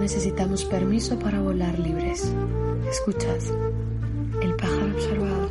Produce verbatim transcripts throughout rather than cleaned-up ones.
necesitamos permiso para volar libres. Escuchad, el pájaro observado.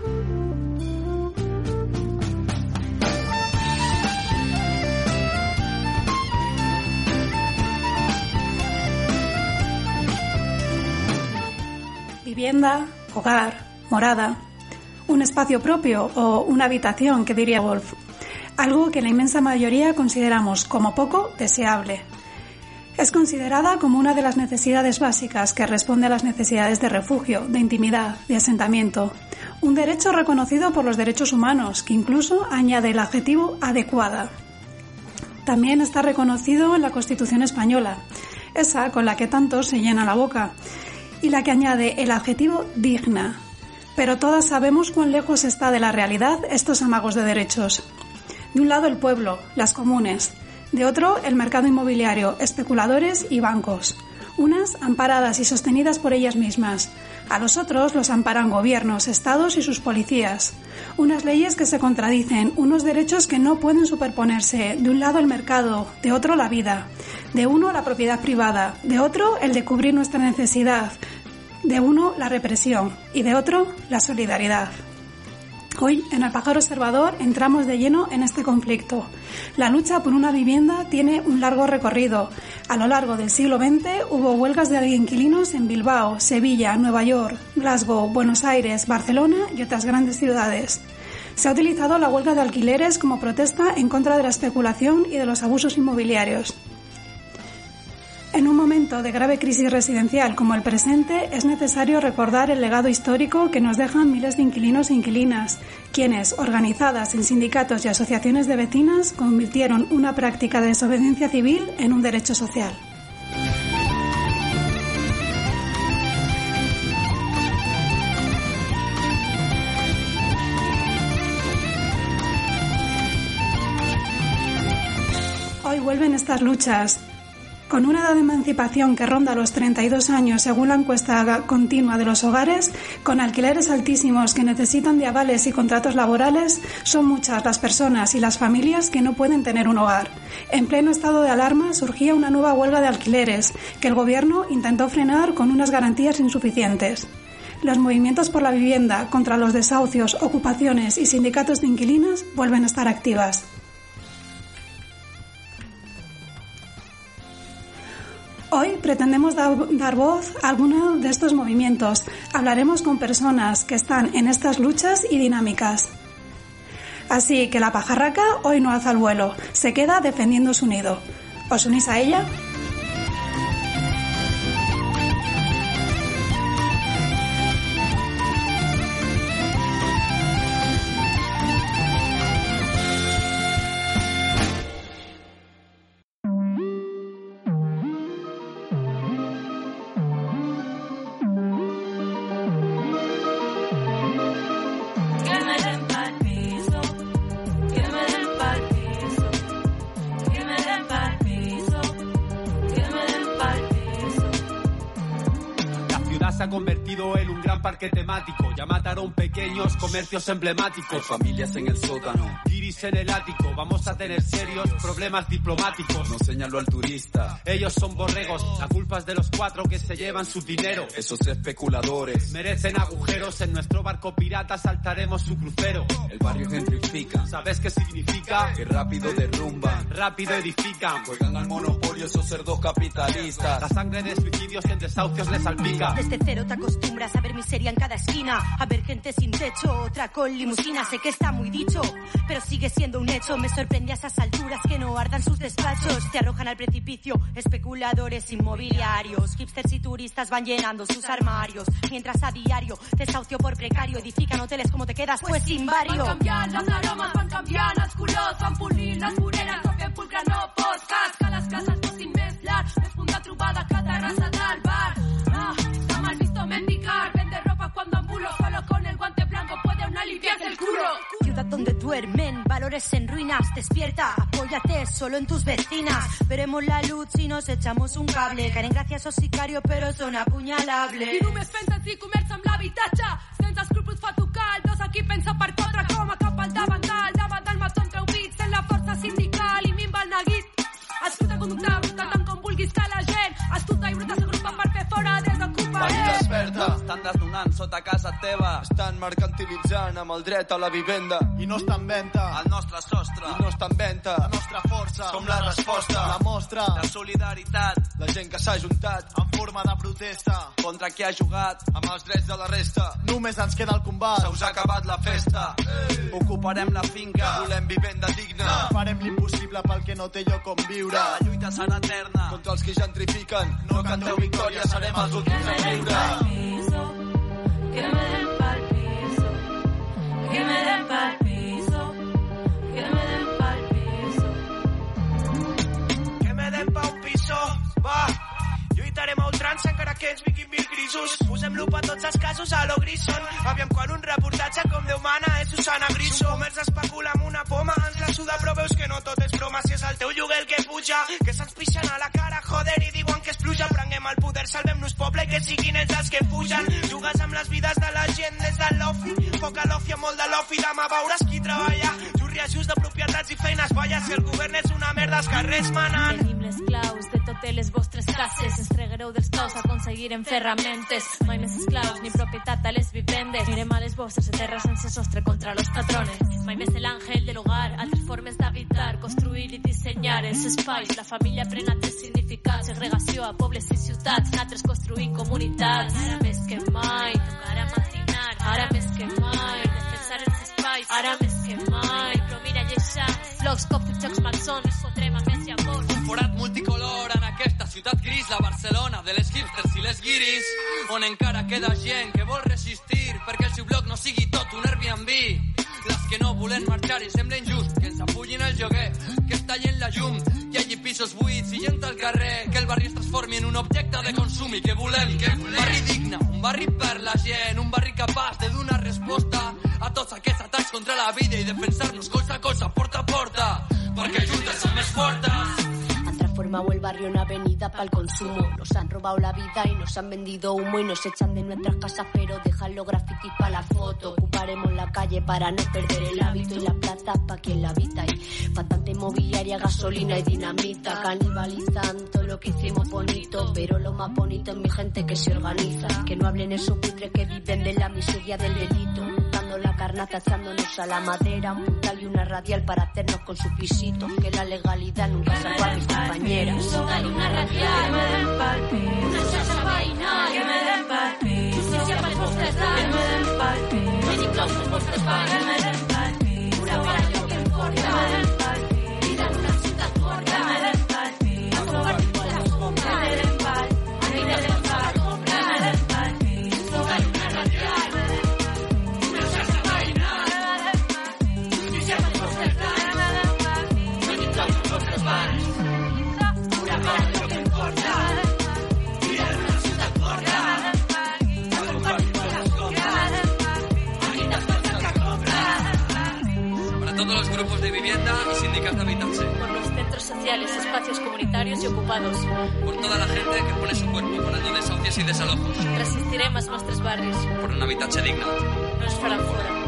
Vivienda, hogar, morada, un espacio propio o una habitación, que diría Wolf. Algo que la inmensa mayoría consideramos como poco deseable. Es considerada como una de las necesidades básicas que responde a las necesidades de refugio, de intimidad, de asentamiento. Un derecho reconocido por los derechos humanos, que incluso añade el adjetivo adecuada. También está reconocido en la Constitución española, esa con la que tantos se llena la boca, y la que añade el adjetivo digna. Pero todas sabemos cuán lejos está de la realidad estos amagos de derechos. De un lado el pueblo, las comunes, de otro el mercado inmobiliario, especuladores y bancos, unas amparadas y sostenidas por ellas mismas, a los otros los amparan gobiernos, estados y sus policías, unas leyes que se contradicen, unos derechos que no pueden superponerse, de un lado el mercado, de otro la vida, de uno la propiedad privada, de otro el de cubrir nuestra necesidad, de uno la represión y de otro la solidaridad. Hoy, en El Pájaro Observador, entramos de lleno en este conflicto. La lucha por una vivienda tiene un largo recorrido. A lo largo del siglo veinte hubo huelgas de inquilinos en Bilbao, Sevilla, Nueva York, Glasgow, Buenos Aires, Barcelona y otras grandes ciudades. Se ha utilizado la huelga de alquileres como protesta en contra de la especulación y de los abusos inmobiliarios. En un momento de grave crisis residencial como el presente, es necesario recordar el legado histórico que nos dejan miles de inquilinos e inquilinas, quienes, organizadas en sindicatos y asociaciones de vecinas, convirtieron una práctica de desobediencia civil en un derecho social. Hoy vuelven estas luchas. Con una edad de emancipación que ronda los treinta y dos años según la encuesta continua de los hogares, con alquileres altísimos que necesitan de avales y contratos laborales, son muchas las personas y las familias que no pueden tener un hogar. En pleno estado de alarma surgía una nueva huelga de alquileres, que el gobierno intentó frenar con unas garantías insuficientes. Los movimientos por la vivienda contra los desahucios, ocupaciones y sindicatos de inquilinas vuelven a estar activas. Hoy pretendemos da- dar voz a alguno de estos movimientos. Hablaremos con personas que están en estas luchas y dinámicas. Así que la pajarraca hoy no alza el vuelo, se queda defendiendo su nido. ¿Os unís a ella? Se ha convertido en un gran parque temático. Ya mataron pequeños comercios emblemáticos. Hay familias en el sótano, guiris en el ático. Vamos a tener serios problemas diplomáticos. No señalo al turista. Ellos son borregos. La culpa es de los cuatro que se llevan su dinero. Esos especuladores merecen agujeros. En nuestro barco pirata saltaremos su crucero. El barrio gentrifica. ¿Sabes qué significa? Que rápido derrumban, rápido edifican. Juegan al monopolio esos cerdos capitalistas. La sangre de suicidios y en desahucios les salpica. Desde cero te acostumbras a ver miseria en cada esquina, a ver gente sin techo, otra con limusina. Sé que está muy dicho, pero sigue siendo un hecho. Me sorprende a esas alturas que no ardan sus despachos. Te arrojan al precipicio especuladores inmobiliarios. Hipsters y turistas van llenando sus armarios, mientras a diario desahucio por precario edifican hoteles. Como te quedas? Pues sin barrio. Van canviant les aromes, van canviant els colors, van polint les voreres, no fem pulcre, no podcast, que les cases fossin més llars, més punt de trobada que terrassa del bar. Ah, está mal visto mendigar, vende ropa cuando ambulo, solo con el guante blanco puede uno limpiarse el culo. Ciudad donde duermen, valores en ruinas. Despierta, apóyate solo en tus vecinas. Veremos la luz si nos echamos un cable. Caen graciosos sicarios però són apunyalables. I només pensa en si comerç amb l'habitatge, sense escrúpols fa tocar el dos, aquí pensa per contra com a cap al davantal, davant del mató entre ubits, en la força sindical i minva el neguit. Escolta conducta bruta tant com vulguis que la gent escolta i bruta s'agrupa estan sota casa teva. Estan mercantilitzant amb el dret a la vivenda. I no està en venda El nostre sostre. I no està en venda. la nostra força. Som la resposta. La mostra. La solidaritat La gent que s'ha juntat En forma de protesta. contra qui ha jugat. amb els drets de la resta. Només ens queda el combat. Se us ha acabat la festa. Ocuparem la finca. Volem vivenda digna. Farem l'impossible pel que no té lloc on viure. La lluita serà eterna. Contra els que gentrifiquen. No canteu victòria, serem els últims a viure. Que me den pa'l piso, que me den pa'l piso, que me den pa'l piso. Que me den pa un piso, va. Lluitarem a ultrança encara que ens vinguin mil grisos. Posem lupa a tots els casos a lo Grison. Aviam quan un reportatge com Déu mana és Susana Griso. Si un comerç especula amb una poma, ens la suda però veus que no tot és broma. Si és el teu lloguer el que puja, que se'ns pixen a la cara, joder, i diuen que és pluja. Prenguem el poder, salvem-nos poble i que siguin ells els que fugen. Jugues amb les vides de la gent des de l'ofi. Poca l'ofi amb molt de l'ofi, demà veuràs qui treballa. Just reajust de propietats i feines, vaya, si el govern és una merda, els carrers manen. Tenim les claus de totes les vostres cases. Ens freguereu dels claus, aconseguirem ferramentes. Mai més esclaus ni propietat a les vivendes. Mirem a les vostres terres sense sostre contra los patrones. Mai més l'àngel de l'hogar, altres formes d'habitar, construir i dissenyar els espais. La família pren altres significats, segregació a pobles i ciutats, nosaltres construint comunitats. Ara més que mai, tocarà macinar. Ara més que mai, defensar els espais. Ara més que mai, però mira lleixar. Blocs, cops i jocs malsons, fotrem a més llavors. Un forat multicolor en aquesta ciutat gris, la Barcelona de les hipsters i les guiris, on encara queda gent que vol resistir perquè el seu bloc no sigui tot un Airbnb. Les que no volen marxar i sembla injust que ens apullin el lloguer, que es tallin la llum, que hi hagi pisos buits i gent al carrer, que el barri es transformi en un objecte de consum i que volem que un barri digne, un barri per la gent, un barri capaç de donar resposta a tots aquests atacs contra la vida i defensar-nos colze a colze, porta a porta, perquè juntes som més fortes. Han transformado el barrio en avenida para el consumo. Nos han robado la vida y nos han vendido humo y nos echan de nuestras casas, pero dejan los grafitis para la foto. Ocuparemos la calle para no perder el hábito y la plaza para quien la habita. Y bastante mobiliaria, gasolina y dinamita, canibalizando todo lo que hicimos bonito. Pero lo más bonito es mi gente que se organiza. Que no hablen esos putres que viven de la miseria del delito. Dando la carnaza, echándonos a la madera. Un puntal y una radial para hacernos con sus pisitos. Que la legalidad nunca salva a mis compañeras. Dale una radial, que me den pa'l pis. Una xarxa veïnal, que me den pa'l pis. Justícia pels vostres danys, que me den pa'l pis. Medi claus pels vostres bancs, que me den pa'l pis. Una para allò que em porta, que me den pa'l pis. Vida en una ciutat forta, que me den pa'l pis. A compartir con les compres, que me den pa'l pis. A vida de les compres, que me den pa'l pis. Dale una radial, que me den pa'l pis. Una xarxa veïnal, que me den pa'l pis. Justícia pels vostres danys, que me den pa'l pis. Medi claus pels vostres bancs. Para todos los grupos de vivienda y sindicatos de habitarse. Por los centros sociales, espacios comunitarios y ocupados. Por toda la gente que pone su cuerpo parando desahucios y desalojos. Resistirem als nostres barris. Por un habitatge digne. No ens faran fora.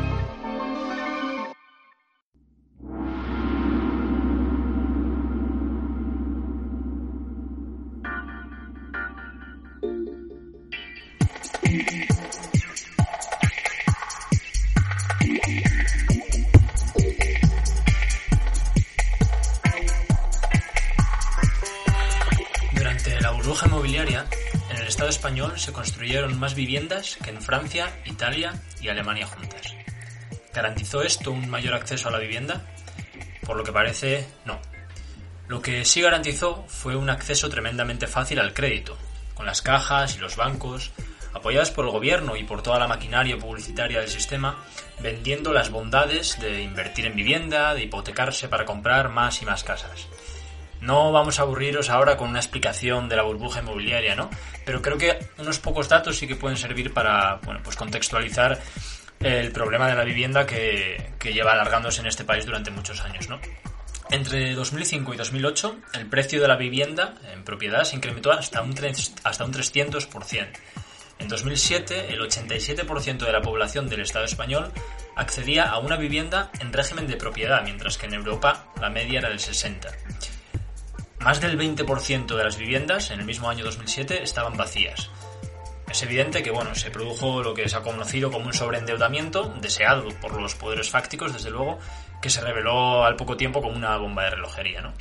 Durante la burbuja inmobiliaria, en el Estado español se construyeron más viviendas que en Francia, Italia y Alemania juntas. ¿Garantizó esto un mayor acceso a la vivienda? Por lo que parece, no. Lo que sí garantizó fue un acceso tremendamente fácil al crédito, con las cajas y los bancos, apoyadas por el gobierno y por toda la maquinaria publicitaria del sistema, vendiendo las bondades de invertir en vivienda, de hipotecarse para comprar más y más casas. No vamos a aburriros ahora con una explicación de la burbuja inmobiliaria, ¿no? Pero creo que unos pocos datos sí que pueden servir para, bueno, pues contextualizar el problema de la vivienda que, que lleva alargándose en este país durante muchos años, ¿no? Entre dos mil cinco y dos mil ocho, el precio de la vivienda en propiedad se incrementó hasta un, hasta un trescientos por ciento. En dos mil siete, el ochenta y siete por ciento de la población del Estado español accedía a una vivienda en régimen de propiedad, mientras que en Europa la media era del sesenta por ciento. Más del veinte por ciento de las viviendas en el mismo año dos mil siete estaban vacías. Es evidente que, bueno, se produjo lo que se ha conocido como un sobreendeudamiento, deseado por los poderes fácticos, desde luego, que se reveló al poco tiempo como una bomba de relojería, ¿no?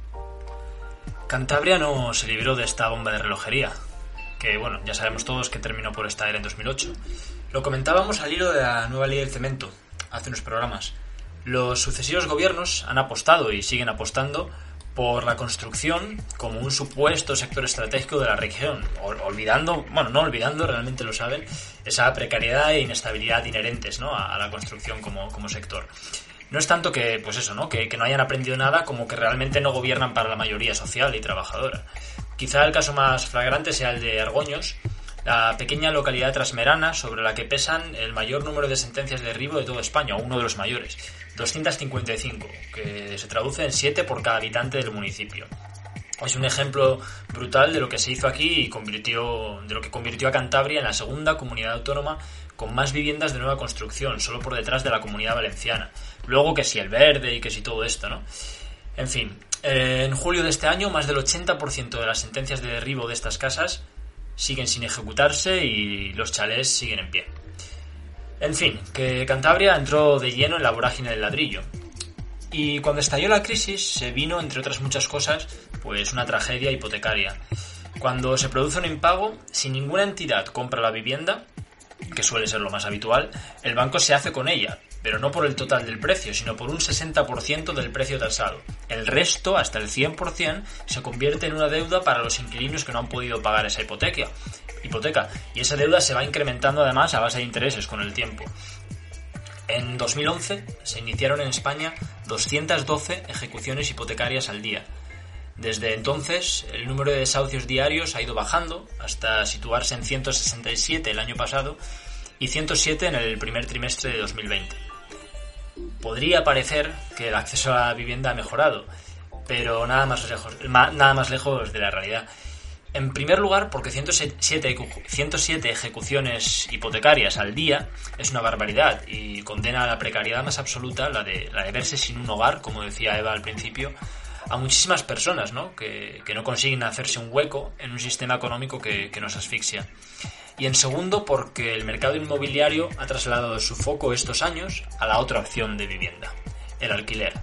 Cantabria no se libró de esta bomba de relojería, que, bueno, ya sabemos todos que terminó por estallar en dos mil ocho. Lo comentábamos al hilo de la nueva ley del cemento, hace unos programas. Los sucesivos gobiernos han apostado y siguen apostando por la construcción como un supuesto sector estratégico de la región, olvidando, bueno, no olvidando, realmente lo saben, esa precariedad e inestabilidad inherentes, ¿no?, a la construcción como, como sector. No es tanto que, pues eso, ¿no?, que, que no hayan aprendido nada, como que realmente no gobiernan para la mayoría social y trabajadora. Quizá el caso más flagrante sea el de Argoños, la pequeña localidad trasmerana sobre la que pesan el mayor número de sentencias de derribo de toda España, o uno de los mayores, doscientos cincuenta y cinco, que se traduce en siete por cada habitante del municipio. Es un ejemplo brutal de lo que se hizo aquí y convirtió, de lo que convirtió a Cantabria en la segunda comunidad autónoma con más viviendas de nueva construcción, solo por detrás de la Comunidad Valenciana. Luego que si el verde y que si todo esto, ¿no? En fin, eh, en julio de este año más del ochenta por ciento de las sentencias de derribo de estas casas siguen sin ejecutarse y los chalés siguen en pie. En fin, que Cantabria entró de lleno en la vorágine del ladrillo. Y cuando estalló la crisis se vino, entre otras muchas cosas, pues una tragedia hipotecaria. Cuando se produce un impago, si ninguna entidad compra la vivienda, que suele ser lo más habitual, el banco se hace con ella, pero no por el total del precio, sino por un sesenta por ciento del precio tasado. El resto, hasta el cien por ciento, se convierte en una deuda para los inquilinos que no han podido pagar esa hipoteca. hipoteca y esa deuda se va incrementando además a base de intereses con el tiempo. En dos mil once se iniciaron en España doscientas doce ejecuciones hipotecarias al día. Desde entonces el número de desahucios diarios ha ido bajando hasta situarse en ciento sesenta y siete el año pasado y ciento siete en el primer trimestre de dos mil veinte. Podría parecer que el acceso a la vivienda ha mejorado, pero nada más lejos, nada más lejos de la realidad. En primer lugar, porque ciento siete ejecuciones hipotecarias al día es una barbaridad y condena a la precariedad más absoluta, la de, la de verse sin un hogar, como decía Eva al principio, a muchísimas personas, ¿no?, que, que no consiguen hacerse un hueco en un sistema económico que, que nos asfixia. Y en segundo, porque el mercado inmobiliario ha trasladado su foco estos años a la otra opción de vivienda, el alquiler.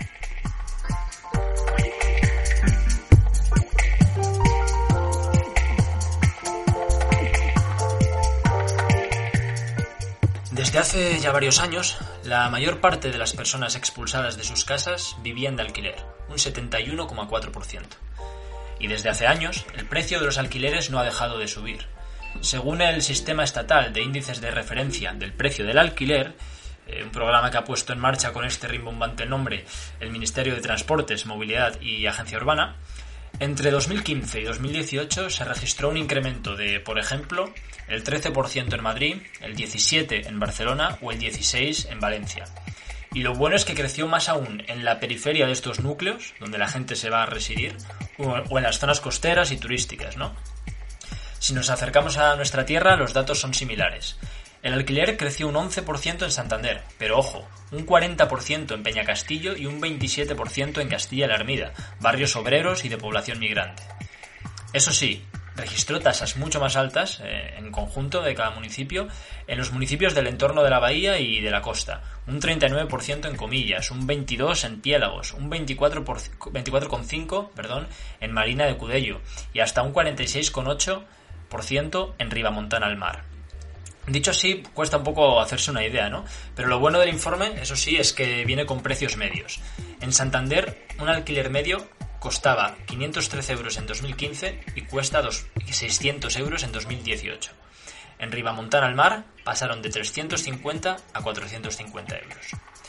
Desde hace ya varios años, la mayor parte de las personas expulsadas de sus casas vivían de alquiler, un setenta y uno coma cuatro por ciento. Y desde hace años, el precio de los alquileres no ha dejado de subir. Según el Sistema Estatal de Índices de Referencia del Precio del Alquiler, eh, un programa que ha puesto en marcha con este rimbombante nombre el Ministerio de Transportes, Movilidad y Agencia Urbana, entre dos mil quince y dos mil dieciocho se registró un incremento de, por ejemplo, el trece por ciento en Madrid, el diecisiete por ciento en Barcelona o el dieciséis por ciento en Valencia. Y lo bueno es que creció más aún en la periferia de estos núcleos, donde la gente se va a residir, o en las zonas costeras y turísticas, ¿no? Si nos acercamos a nuestra tierra, los datos son similares. El alquiler creció un once por ciento en Santander, pero ojo, un cuarenta por ciento en Peñacastillo y un veintisiete por ciento en Castilla-La Hermida, barrios obreros y de población migrante. Eso sí, registró tasas mucho más altas, eh, en conjunto de cada municipio, en los municipios del entorno de la bahía y de la costa, un treinta y nueve por ciento en Comillas, un veintidós por ciento en Piélagos, un veinticuatro coma cinco por ciento perdón, en Marina de Cudello y hasta un cuarenta y seis coma ocho por ciento en Ribamontana al Mar. Dicho así, cuesta un poco hacerse una idea, ¿no? Pero lo bueno del informe, eso sí, es que viene con precios medios. En Santander, un alquiler medio costaba quinientos trece euros en dos mil quince y cuesta seiscientos euros en dos mil dieciocho. En Ribamontana al Mar pasaron de trescientos cincuenta a cuatrocientos cincuenta euros.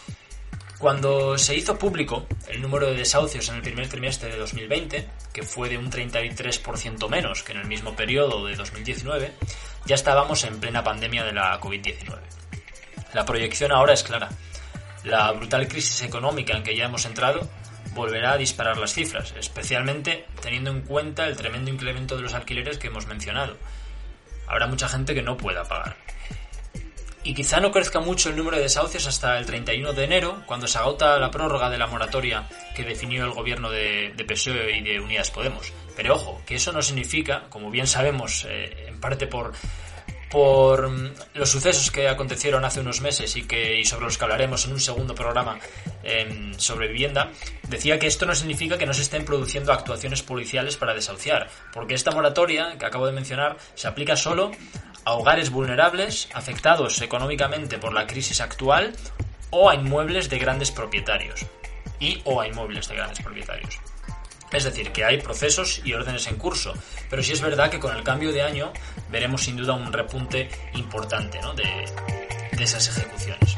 Cuando se hizo público el número de desahucios en el primer trimestre de dos mil veinte, que fue de un treinta y tres por ciento menos que en el mismo periodo de dos mil diecinueve, ya estábamos en plena pandemia de la covid diecinueve. La proyección ahora es clara. La brutal crisis económica en que ya hemos entrado volverá a disparar las cifras, especialmente teniendo en cuenta el tremendo incremento de los alquileres que hemos mencionado. Habrá mucha gente que no pueda pagar. Y quizá no crezca mucho el número de desahucios hasta el treinta y uno de enero, cuando se agota la prórroga de la moratoria que definió el gobierno de, de P S O E y de Unidas Podemos. Pero ojo, que eso no significa, como bien sabemos, eh, en parte por, por los sucesos que acontecieron hace unos meses y, que, y sobre los que hablaremos en un segundo programa eh, sobre vivienda, decía que esto no significa que no se estén produciendo actuaciones policiales para desahuciar, porque esta moratoria que acabo de mencionar se aplica solo a hogares vulnerables afectados económicamente por la crisis actual o a inmuebles de grandes propietarios y o a inmuebles de grandes propietarios. Es decir, que hay procesos y órdenes en curso, pero sí es verdad que con el cambio de año veremos sin duda un repunte importante, ¿no?, de, de esas ejecuciones.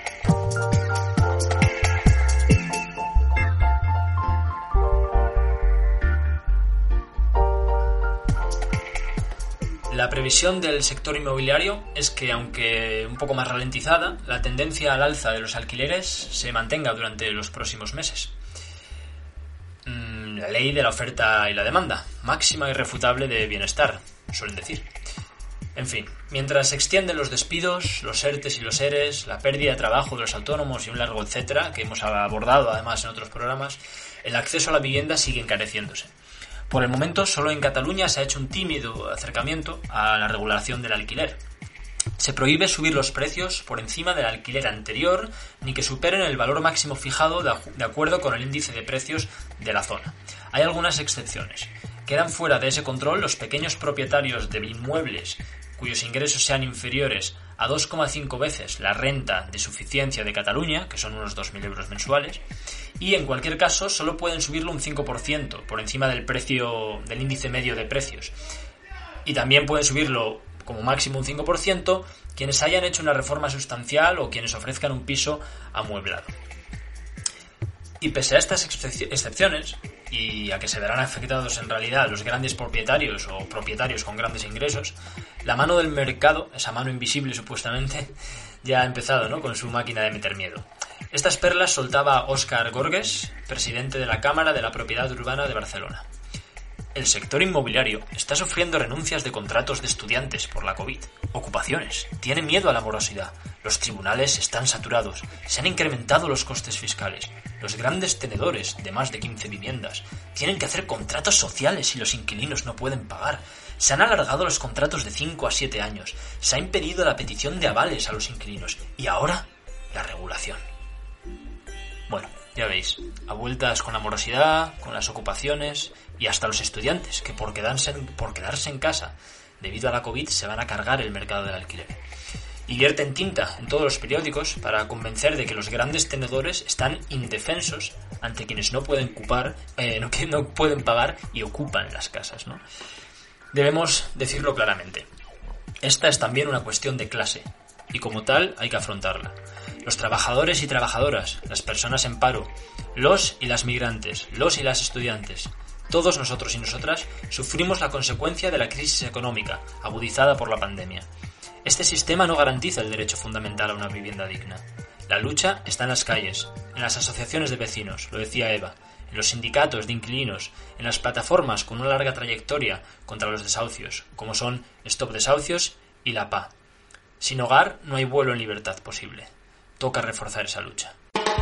La previsión del sector inmobiliario es que, aunque un poco más ralentizada, la tendencia al alza de los alquileres se mantenga durante los próximos meses. La ley de la oferta y la demanda, máxima irrefutable de bienestar, suelen decir. En fin, mientras se extienden los despidos, los ERTES y los ERES, la pérdida de trabajo de los autónomos y un largo etcétera, que hemos abordado además en otros programas, el acceso a la vivienda sigue encareciéndose. Por el momento, solo en Cataluña se ha hecho un tímido acercamiento a la regulación del alquiler. Se prohíbe subir los precios por encima del alquiler anterior ni que superen el valor máximo fijado de acuerdo con el índice de precios de la zona. Hay algunas excepciones. Quedan fuera de ese control los pequeños propietarios de inmuebles cuyos ingresos sean inferiores a dos coma cinco veces la renta de suficiencia de Cataluña, que son unos dos mil euros mensuales, y en cualquier caso solo pueden subirlo un cinco por ciento por encima del precio del índice medio de precios. Y también pueden subirlo como máximo un cinco por ciento quienes hayan hecho una reforma sustancial o quienes ofrezcan un piso amueblado. Y pese a estas excepciones, y a que se verán afectados en realidad los grandes propietarios o propietarios con grandes ingresos, la mano del mercado, esa mano invisible supuestamente, ya ha empezado, ¿no?, con su máquina de meter miedo. Estas perlas soltaba Óscar Gorges, presidente de la Cámara de la Propiedad Urbana de Barcelona. El sector inmobiliario está sufriendo renuncias de contratos de estudiantes por la COVID, ocupaciones, tiene miedo a la morosidad, los tribunales están saturados, se han incrementado los costes fiscales, los grandes tenedores de más de quince viviendas tienen que hacer contratos sociales y los inquilinos no pueden pagar, se han alargado los contratos de cinco a siete años, se ha impedido la petición de avales a los inquilinos y ahora la regulación. Bueno, ya veis, a vueltas con la morosidad, con las ocupaciones y hasta los estudiantes que por quedarse, por quedarse en casa debido a la COVID se van a cargar el mercado del alquiler. Y vierten tinta en todos los periódicos para convencer de que los grandes tenedores están indefensos ante quienes no pueden ocupar, eh, no, que no pueden pagar y ocupan las casas, ¿no? Debemos decirlo claramente. Esta es también una cuestión de clase y como tal hay que afrontarla. Los trabajadores y trabajadoras, las personas en paro, los y las migrantes, los y las estudiantes, todos nosotros y nosotras sufrimos la consecuencia de la crisis económica agudizada por la pandemia. Este sistema no garantiza el derecho fundamental a una vivienda digna. La lucha está en las calles, en las asociaciones de vecinos, lo decía Eva, en los sindicatos de inquilinos, en las plataformas con una larga trayectoria contra los desahucios, como son Stop Desahucios y la P A. Sin hogar no hay vuelo en libertad posible. Toca reforzar esa lucha.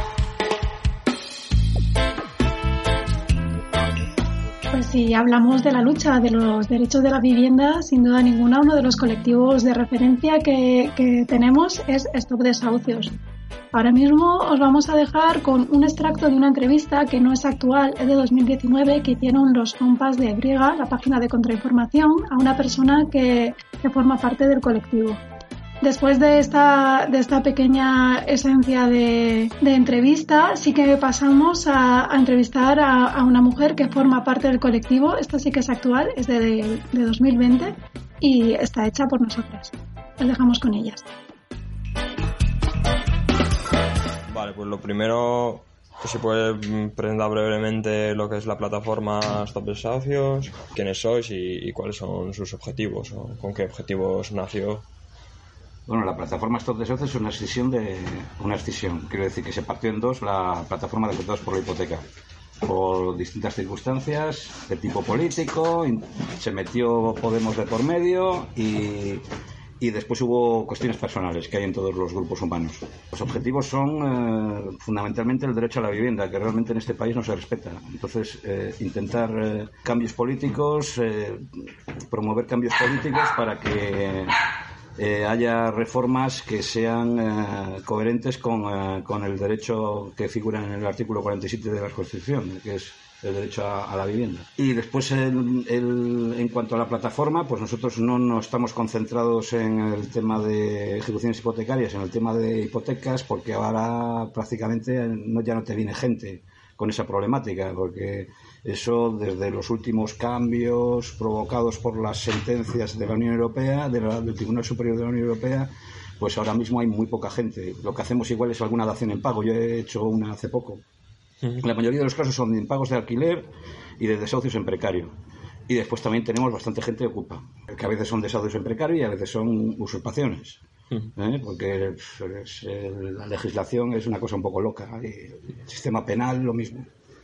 Pues si hablamos de la lucha de los derechos de la vivienda, sin duda ninguna uno de los colectivos de referencia que, que tenemos es Stop Desahucios. Ahora mismo os vamos a dejar con un extracto de una entrevista que no es actual, es de dos mil diecinueve, que hicieron los compas de Briega, la página de contrainformación, a una persona que, que forma parte del colectivo. Después de esta, de esta pequeña esencia de, de entrevista, sí que pasamos a, a entrevistar a, a una mujer que forma parte del colectivo. Esta sí que es actual, es de, de, de dos mil veinte y está hecha por nosotras. Os dejamos con ellas. Vale, pues lo primero que se puede presentar brevemente lo que es la plataforma Stop Desahucios, quiénes sois y, y cuáles son sus objetivos o con qué objetivos nació. Bueno, la plataforma Stop Desahucios es una escisión de una escisión, quiero decir que se partió en dos la plataforma de afectados por la hipoteca, por distintas circunstancias de tipo político, se metió Podemos de por medio y, y después hubo cuestiones personales que hay en todos los grupos humanos. Los objetivos son eh, fundamentalmente el derecho a la vivienda, que realmente en este país no se respeta. Entonces, eh, intentar eh, cambios políticos, eh, promover cambios políticos para que eh, haya reformas que sean eh, coherentes con, eh, con el derecho que figura en el artículo cuarenta y siete de la Constitución, que es el derecho a, a la vivienda. Y después, el, el, en cuanto a la plataforma, pues nosotros no, no estamos concentrados en el tema de ejecuciones hipotecarias, en el tema de hipotecas, porque ahora prácticamente no, ya no te viene gente con esa problemática, porque eso, desde los últimos cambios provocados por las sentencias de la Unión Europea, de la, del Tribunal Superior de la Unión Europea, pues ahora mismo hay muy poca gente. Lo que hacemos igual es alguna dación en pago. Yo he hecho una hace poco. La mayoría de los casos son de impagos de alquiler y de desahucios en precario. Y después también tenemos bastante gente que ocupa, que a veces son desahucios en precario y a veces son usurpaciones. ¿Eh? Porque es, el, la legislación es una cosa un poco loca. Y el sistema penal, lo mismo.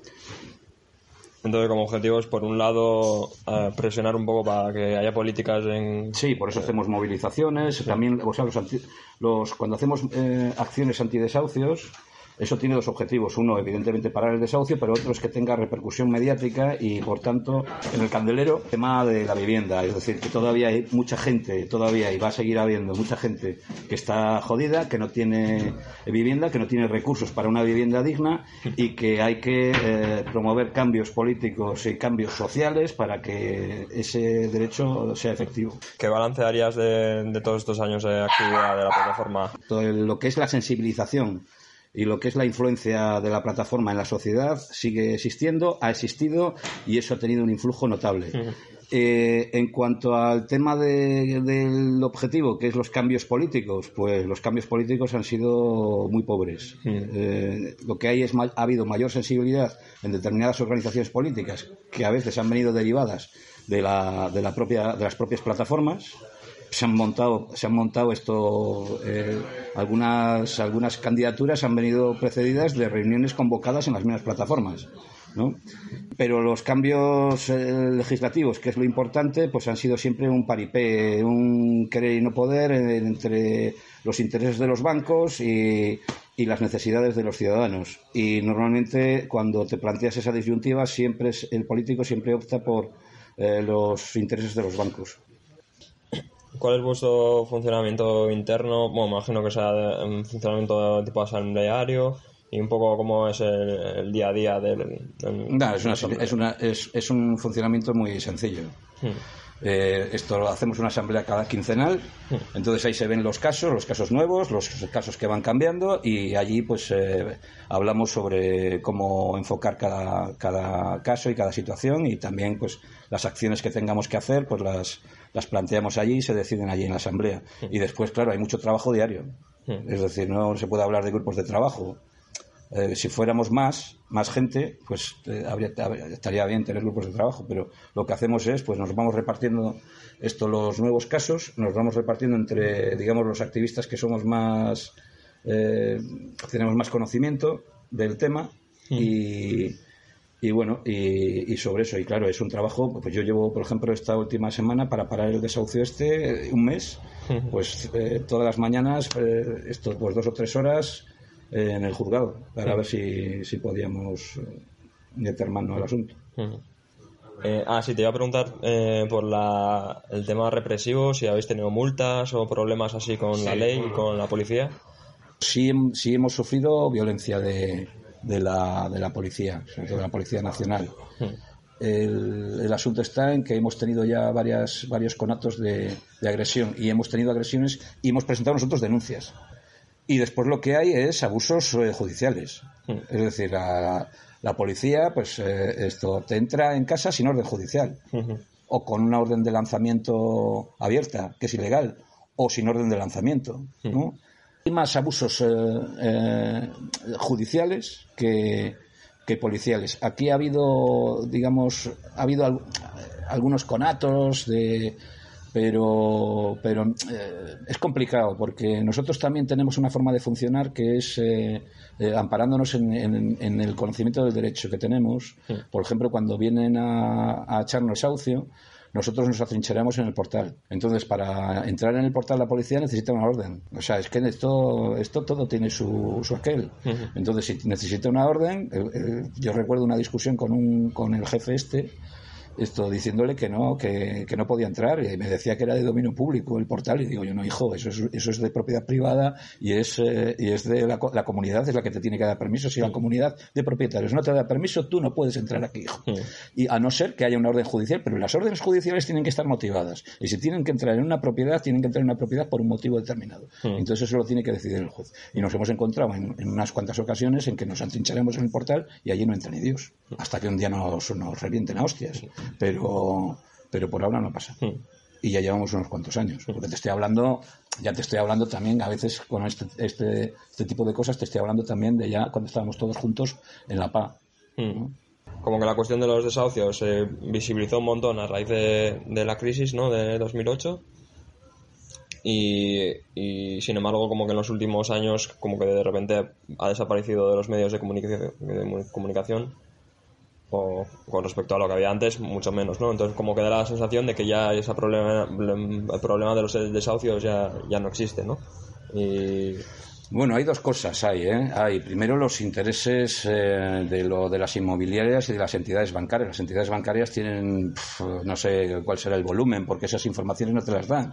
Entonces, como objetivo es, por un lado, eh, presionar un poco para que haya políticas en... Sí, por eso hacemos movilizaciones. Sí. También, o sea, los, anti, los cuando hacemos eh, acciones antidesahucios, eso tiene dos objetivos. Uno, evidentemente, parar el desahucio, pero otro es que tenga repercusión mediática y, por tanto, en el candelero, el tema de la vivienda. Es decir, que todavía hay mucha gente, todavía, y va a seguir habiendo mucha gente que está jodida, que no tiene vivienda, que no tiene recursos para una vivienda digna y que hay que eh, promover cambios políticos y cambios sociales para que ese derecho sea efectivo. ¿Qué balance harías de, de todos estos años de actividad de la plataforma? Todo lo que es la sensibilización y lo que es la influencia de la plataforma en la sociedad sigue existiendo, ha existido y eso ha tenido un influjo notable. Uh-huh. Eh, en cuanto al tema de, del objetivo, que es los cambios políticos, pues los cambios políticos han sido muy pobres. Uh-huh. Eh, lo que hay es ha habido mayor sensibilidad en determinadas organizaciones políticas que a veces han venido derivadas de la, de la propia, de las propias plataformas. Se han montado, se han montado esto, eh, algunas, algunas candidaturas han venido precedidas de reuniones convocadas en las mismas plataformas, ¿no? Pero los cambios eh, legislativos, que es lo importante, pues han sido siempre un paripé, un querer y no poder eh, entre los intereses de los bancos y, y las necesidades de los ciudadanos. Y normalmente, cuando te planteas esa disyuntiva, siempre es, el político siempre opta por eh, los intereses de los bancos. ¿Cuál es vuestro funcionamiento interno? Bueno, me imagino que sea un funcionamiento de tipo asambleario y un poco cómo es el, el día a día del... del no, es, una, es, una, es, es un funcionamiento muy sencillo. Hmm. Eh, esto lo hacemos una asamblea cada quincenal, hmm. entonces ahí se ven los casos, los casos nuevos, los casos que van cambiando y allí pues eh, hablamos sobre cómo enfocar cada, cada caso y cada situación y también pues las acciones que tengamos que hacer pues las las planteamos allí y se deciden allí en la asamblea. Y después, claro, hay mucho trabajo diario. Es decir, no se puede hablar de grupos de trabajo. Eh, si fuéramos más, más gente, pues eh, habría, estaría bien tener grupos de trabajo, pero lo que hacemos es, pues nos vamos repartiendo esto, los nuevos casos, nos vamos repartiendo entre, digamos, los activistas que somos más, eh, tenemos más conocimiento del tema y... Y bueno, y, y sobre eso, y claro, es un trabajo, pues yo llevo, por ejemplo, esta última semana para parar el desahucio este, un mes, pues eh, todas las mañanas, eh, esto, pues dos o tres horas eh, en el juzgado, para sí. ver si, si podíamos eh, meter mano al asunto. Eh, ah, sí, te iba a preguntar eh, por la, el tema represivo, si habéis tenido multas o problemas así con sí, la ley y con la policía. Sí, sí hemos sufrido violencia de... de la, de la policía, sobre todo de la Policía Nacional. El, el asunto está en que hemos tenido ya varias, varios conatos de, de agresión y hemos tenido agresiones y hemos presentado nosotros denuncias. Y después lo que hay es abusos eh, judiciales. Es decir, la, la policía pues eh, esto te entra en casa sin orden judicial o con una orden de lanzamiento abierta, que es ilegal, o sin orden de lanzamiento, ¿no? Hay más abusos eh, eh, judiciales que, que policiales. Aquí ha habido, digamos, ha habido al, algunos conatos de, pero, pero eh, es complicado porque nosotros también tenemos una forma de funcionar que es eh, eh, amparándonos en, en, en el conocimiento del derecho que tenemos. Sí. Por ejemplo, cuando vienen a, a echarnos desahucio, nosotros nos atrincheramos en el portal. Entonces, para entrar en el portal la policía necesita una orden. O sea, es que esto, esto todo tiene su, su aquel. Uh-huh. Entonces, si necesita una orden, eh, eh, yo recuerdo una discusión con, un, con el jefe este, esto diciéndole que no que, que no podía entrar, y me decía que era de dominio público el portal, y digo yo, no, hijo, eso es, eso es de propiedad privada y es eh, y es de la, la comunidad, es la que te tiene que dar permiso. Si la comunidad de propietarios no te da permiso, tú no puedes entrar aquí, hijo. Y a no ser que haya una orden judicial, pero las órdenes judiciales tienen que estar motivadas, y si tienen que entrar en una propiedad, tienen que entrar en una propiedad por un motivo determinado. Entonces eso lo tiene que decidir el juez, y nos hemos encontrado en, en unas cuantas ocasiones en que nos atrincharemos en el portal y allí no entra ni Dios, hasta que un día nos, nos revienten a hostias. Pero, pero por ahora no pasa. Sí. Y ya llevamos unos cuantos años. Porque te estoy hablando, ya te estoy hablando también, a veces con este, este, este tipo de cosas, te estoy hablando también de ya cuando estábamos todos juntos en la P A. Mm. ¿No? Como que la cuestión de los desahucios se visibilizó un montón a raíz de, de la crisis, ¿no?, de dos mil ocho. Y, y sin embargo, como que en los últimos años, como que de repente ha desaparecido de los medios de comunicación, de comunicación o con respecto a lo que había antes, mucho menos, ¿no? Entonces como que da la sensación de que ya ese problema, el problema de los desahucios ya, ya no existe, ¿no? Y... Bueno, hay dos cosas, hay, ¿eh? Hay primero los intereses eh, de lo de las inmobiliarias y de las entidades bancarias. Las entidades bancarias tienen, pf, no sé cuál será el volumen, porque esas informaciones no te las dan.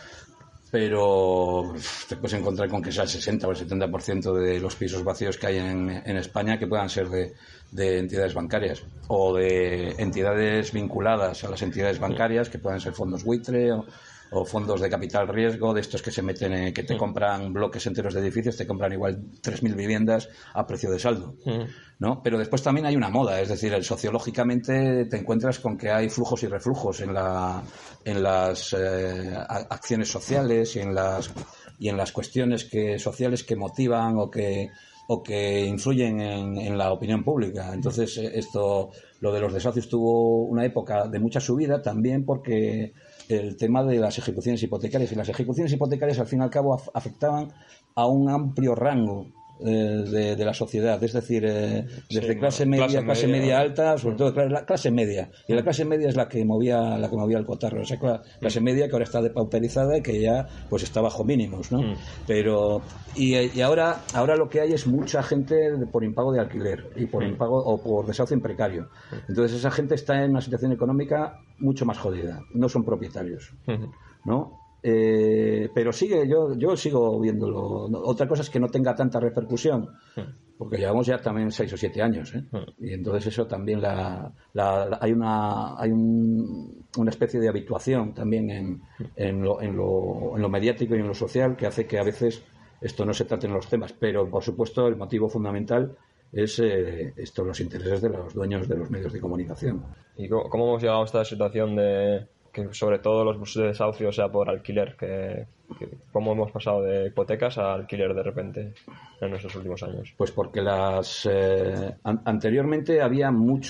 Pero te puedes encontrar con que sea el sesenta o el setenta por ciento de los pisos vacíos que hay en, en España que puedan ser de, de entidades bancarias o de entidades vinculadas a las entidades bancarias, que puedan ser fondos buitre o, o fondos de capital riesgo, de estos que se meten en, que te compran bloques enteros de edificios, te compran igual tres mil viviendas a precio de saldo, ¿no? Pero después también hay una moda, es decir, sociológicamente te encuentras con que hay flujos y reflujos en la en las eh, acciones sociales y en las y en las cuestiones que sociales que motivan o que o que influyen en, en la opinión pública. Entonces esto, lo de los desahucios tuvo una época de mucha subida también porque el tema de las ejecuciones hipotecarias, y las ejecuciones hipotecarias al fin y al cabo af- afectaban a un amplio rango eh, de, de la sociedad, es decir, eh, desde sí, clase media, clase, clase media, media alta, sobre todo la clase media, y la clase media es la que movía la que movía el cotarro, esa clase media que ahora está depauperizada y que ya pues está bajo mínimos, ¿no? Mm. Pero y, y ahora ahora lo que hay es mucha gente por impago de alquiler y por mm. impago o por desahucio en precario. Entonces esa gente está en una situación económica mucho más jodida, no son propietarios, mm. ¿no? Eh, pero sigue, yo yo sigo viéndolo. Otra cosa es que no tenga tanta repercusión, porque llevamos ya también seis o siete años, ¿eh? Y entonces eso también la, la, la hay una hay un, una especie de habituación también en, en, lo, en, lo, en lo mediático y en lo social, que hace que a veces esto no se trate en los temas, pero por supuesto el motivo fundamental es eh, esto, los intereses de los dueños de los medios de comunicación. ¿Y cómo, cómo hemos llegado a esta situación de que sobre todo los desahucios sea por alquiler, que, que cómo hemos pasado de hipotecas a alquiler de repente en estos últimos años? Pues porque las eh, an- anteriormente había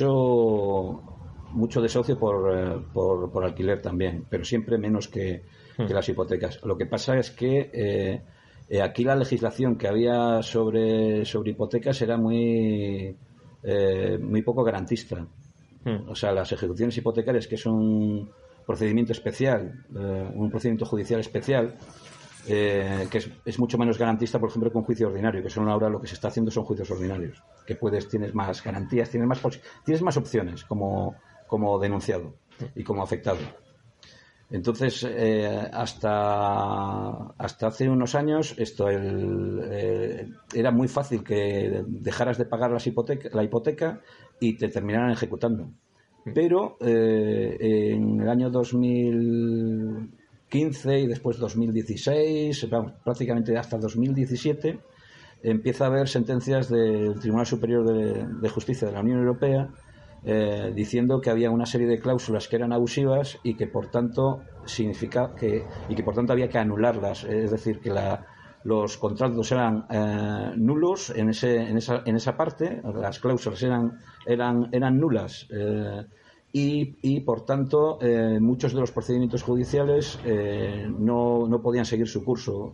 mucho mucho desahucio por, eh, por por alquiler también, pero siempre menos que, hmm. que las hipotecas. Lo que pasa es que eh, eh, aquí la legislación que había sobre sobre hipotecas era muy eh, muy poco garantista. Hmm. O sea, las ejecuciones hipotecarias, que son procedimiento especial, eh, un procedimiento judicial especial, eh, que es, es mucho menos garantista, por ejemplo, que un juicio ordinario, que son ahora lo que se está haciendo son juicios ordinarios, que puedes, tienes más garantías, tienes más pos- tienes más opciones como, como denunciado y como afectado. Entonces, eh, hasta hasta hace unos años esto el, eh, era muy fácil que dejaras de pagar las hipoteca, la hipoteca y te terminaran ejecutando. Pero eh, en el año dos mil quince y después dos mil dieciséis, vamos, prácticamente hasta dos mil diecisiete, empieza a haber sentencias del Tribunal Superior de, de Justicia de la Unión Europea eh, diciendo que había una serie de cláusulas que eran abusivas y que por tanto significa que y que por tanto había que anularlas, es decir, que la los contratos eran eh, nulos en ese en esa en esa parte, las cláusulas eran eran eran nulas eh, y y por tanto eh, muchos de los procedimientos judiciales eh, no no podían seguir su curso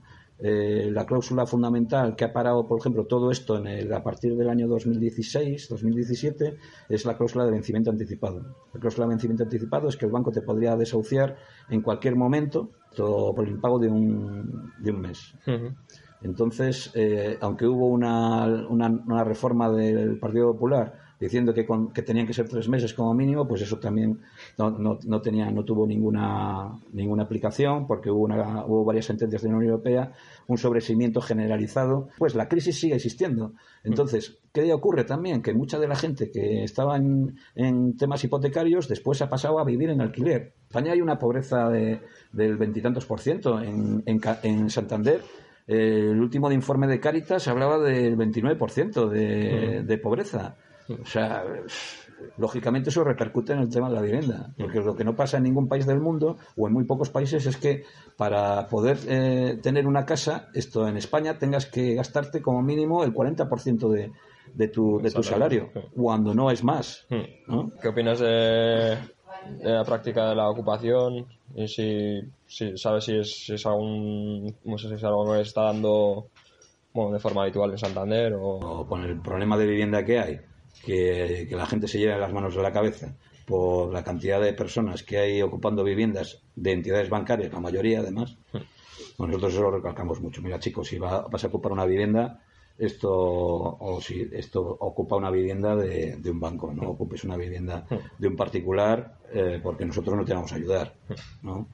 Eh, la cláusula fundamental que ha parado, por ejemplo, todo esto en el, a partir del año dos mil dieciséis, dos mil diecisiete, es la cláusula de vencimiento anticipado. La cláusula de vencimiento anticipado es que el banco te podría desahuciar en cualquier momento todo por el impago de un, de un mes. Uh-huh. Entonces, eh, aunque hubo una, una, una reforma del Partido Popular diciendo que, con, que tenían que ser tres meses como mínimo, pues eso también no, no, no, tenía, no tuvo ninguna, ninguna aplicación, porque hubo, una, hubo varias sentencias de la Unión Europea, un sobreseimiento generalizado. Pues la crisis sigue existiendo. Entonces, ¿qué ocurre también? Que mucha de la gente que estaba en, en temas hipotecarios después ha pasado a vivir en alquiler. En España hay una pobreza de, del veintitantos por ciento. En, en, en Santander, eh, el último informe de Cáritas hablaba del veintinueve por ciento de, de pobreza. O sea, lógicamente eso repercute en el tema de la vivienda, porque lo que no pasa en ningún país del mundo, o en muy pocos países, es que para poder eh, tener una casa, esto en España, tengas que gastarte como mínimo el cuarenta por ciento de, de, tu, de tu salario, cuando no es más, ¿no? ¿Qué opinas de, de la práctica de la ocupación? Y si, si sabes si es, si es algún, no sé si es algo que está dando, bueno, de forma habitual en Santander, o... o con el problema de vivienda que hay, que, que la gente se lleve las manos de la cabeza por la cantidad de personas que hay ocupando viviendas de entidades bancarias, la mayoría además. Bueno, nosotros eso lo recalcamos mucho. Mira, chicos, si va, vas a ocupar una vivienda, esto o si esto ocupa una vivienda de, de un banco, no ocupes una vivienda de un particular, eh, porque nosotros no te vamos a ayudar, ¿no?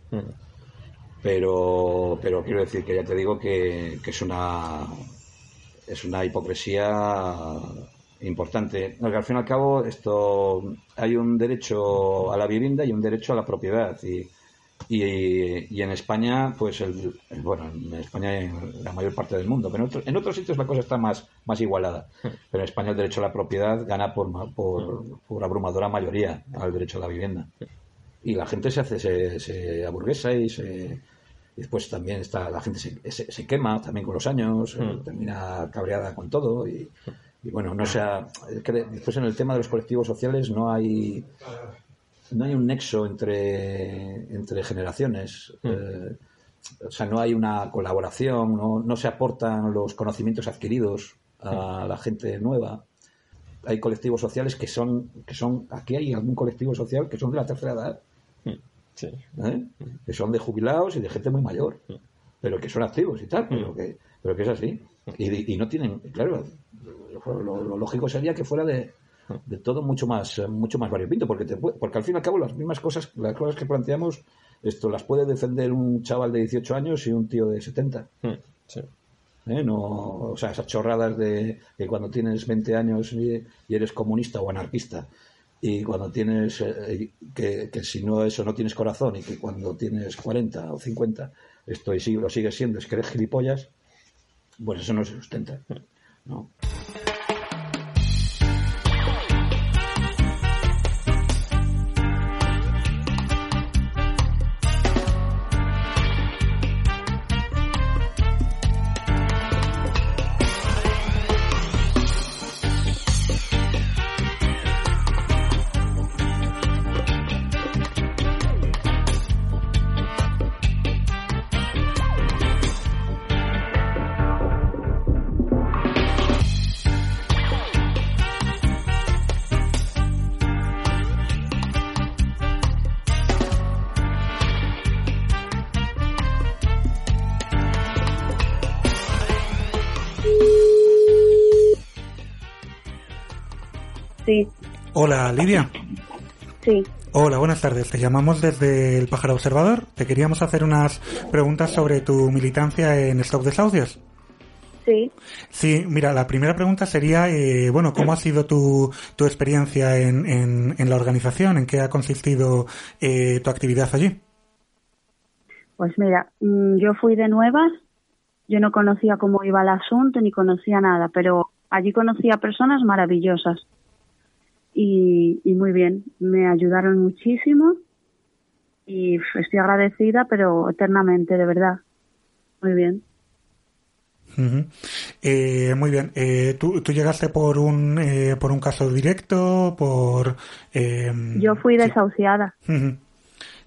Pero, pero quiero decir que ya te digo que, que es una es una hipocresía importante. No, que al fin y al cabo esto hay un derecho a la vivienda y un derecho a la propiedad, y y, y en España, pues el, el, bueno, en España en la mayor parte del mundo, pero en, otro, en otros sitios la cosa está más más igualada. Pero en España el derecho a la propiedad gana por por, por abrumadora mayoría al derecho a la vivienda. Y la gente se hace se, se aburguesa y se y después también está la gente se, se, se quema también con los años, mm. termina cabreada con todo y, y bueno, no sea que después en el tema de los colectivos sociales no hay no hay un nexo entre entre generaciones, mm. eh, o sea, no hay una colaboración, no, no se aportan los conocimientos adquiridos a mm. la gente nueva. Hay colectivos sociales que son que son aquí hay algún colectivo social que son de la tercera edad. Sí. ¿Eh? Que son de jubilados y de gente muy mayor, pero que son activos y tal, pero que, pero que es así. Y, y no tienen, claro, lo, lo lógico sería que fuera de, de todo mucho más mucho más variopinto, porque te, porque al fin y al cabo las mismas cosas, las cosas que planteamos, esto las puede defender un chaval de dieciocho años y un tío de setenta. Sí. ¿Eh? No, o sea, esas chorradas de que cuando tienes veinte años y, y eres comunista o anarquista, y cuando tienes eh, que, que si no eso no tienes corazón, y que cuando tienes cuarenta o cincuenta esto y si lo sigues siendo es que eres gilipollas, pues eso no se sustenta, ¿no? Sí. Hola, Lidia. Sí. Hola, buenas tardes. Te llamamos desde el Pájaro Observador. Te queríamos hacer unas preguntas sobre tu militancia en Stop Desahucios. Sí. Sí, mira, la primera pregunta sería, eh, bueno, ¿cómo ha sido tu, tu experiencia en, en, en la organización? ¿En qué ha consistido eh, tu actividad allí? Pues mira, yo fui de nuevas, yo no conocía cómo iba el asunto ni conocía nada, pero allí conocí a personas maravillosas. Y, y muy bien, me ayudaron muchísimo y estoy agradecida, pero eternamente, de verdad. Muy bien. Uh-huh. Eh, muy bien. Eh, ¿tú, ¿Tú llegaste por un eh, por un caso directo? por eh, Yo fui desahuciada. Uh-huh.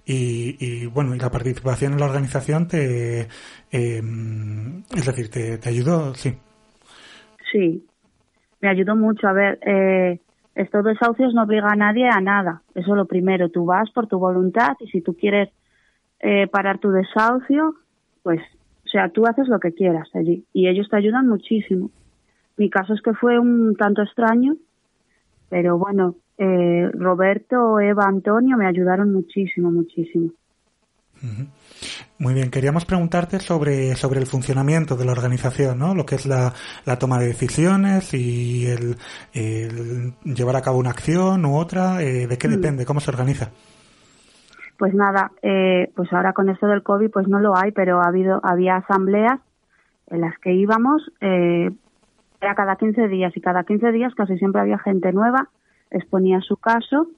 y, y bueno, y la participación en la organización te, eh, es decir, te, te ayudó, sí. Sí, me ayudó mucho. A ver, eh, esto de desahucios no obliga a nadie a nada. Eso es lo primero. Tú vas por tu voluntad y si tú quieres eh, parar tu desahucio, pues, o sea, tú haces lo que quieras allí y ellos te ayudan muchísimo. Mi caso es que fue un tanto extraño, pero bueno, eh, Roberto, Eva, Antonio me ayudaron muchísimo, muchísimo. Uh-huh. Muy bien, queríamos preguntarte sobre, sobre el funcionamiento de la organización, ¿no? Lo que es la, la toma de decisiones y el, el llevar a cabo una acción u otra, eh, ¿de qué mm. depende? ¿Cómo se organiza? Pues nada, eh, pues ahora con esto del COVID pues no lo hay, pero ha habido, había asambleas en las que íbamos, eh, era cada quince días y cada quince días casi siempre había gente nueva, exponía su caso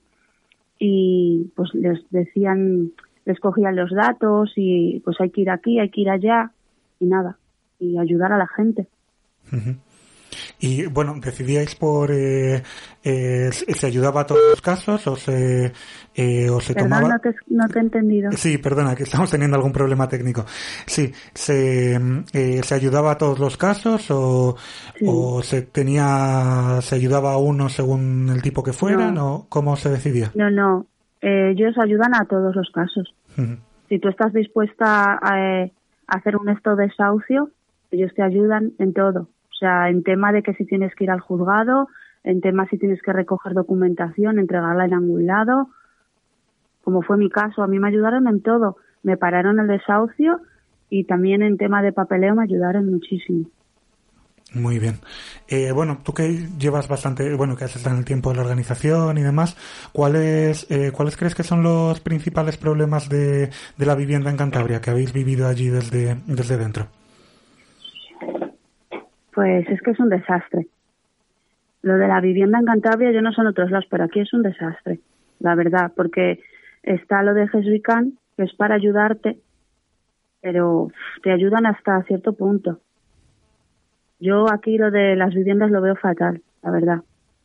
y pues les decían, les cogían los datos y pues hay que ir aquí, hay que ir allá y nada, y ayudar a la gente. Uh-huh. Y bueno, ¿decidíais por eh, eh, se ayudaba a todos los casos o se, eh, o se Perdón, tomaba? No te, no te he entendido. Sí, perdona, que estamos teniendo algún problema técnico. Sí, ¿se, eh, se ayudaba a todos los casos o, sí. o se tenía se ayudaba a uno según el tipo que fueran no. o cómo se decidía? No, no, eh, ellos ayudan a todos los casos. Uh-huh. Si tú estás dispuesta a, a hacer un esto de desahucio, ellos te ayudan en todo. O sea, en tema de que si tienes que ir al juzgado, en tema si tienes que recoger documentación, entregarla en algún lado, como fue mi caso, a mí me ayudaron en todo. Me pararon el desahucio y también en tema de papeleo me ayudaron muchísimo. Muy bien. Eh, bueno, tú que llevas bastante, bueno, que has estado en el tiempo de la organización y demás, ¿cuáles, eh, ¿cuáles crees que son los principales problemas de, de la vivienda en Cantabria que habéis vivido allí desde, desde dentro? Pues es que es un desastre. Lo de la vivienda en Cantabria, yo no sé en otros lados, pero aquí es un desastre, la verdad, porque está lo de Jesuicán, que es para ayudarte, pero te ayudan hasta cierto punto. Yo aquí lo de las viviendas lo veo fatal, la verdad.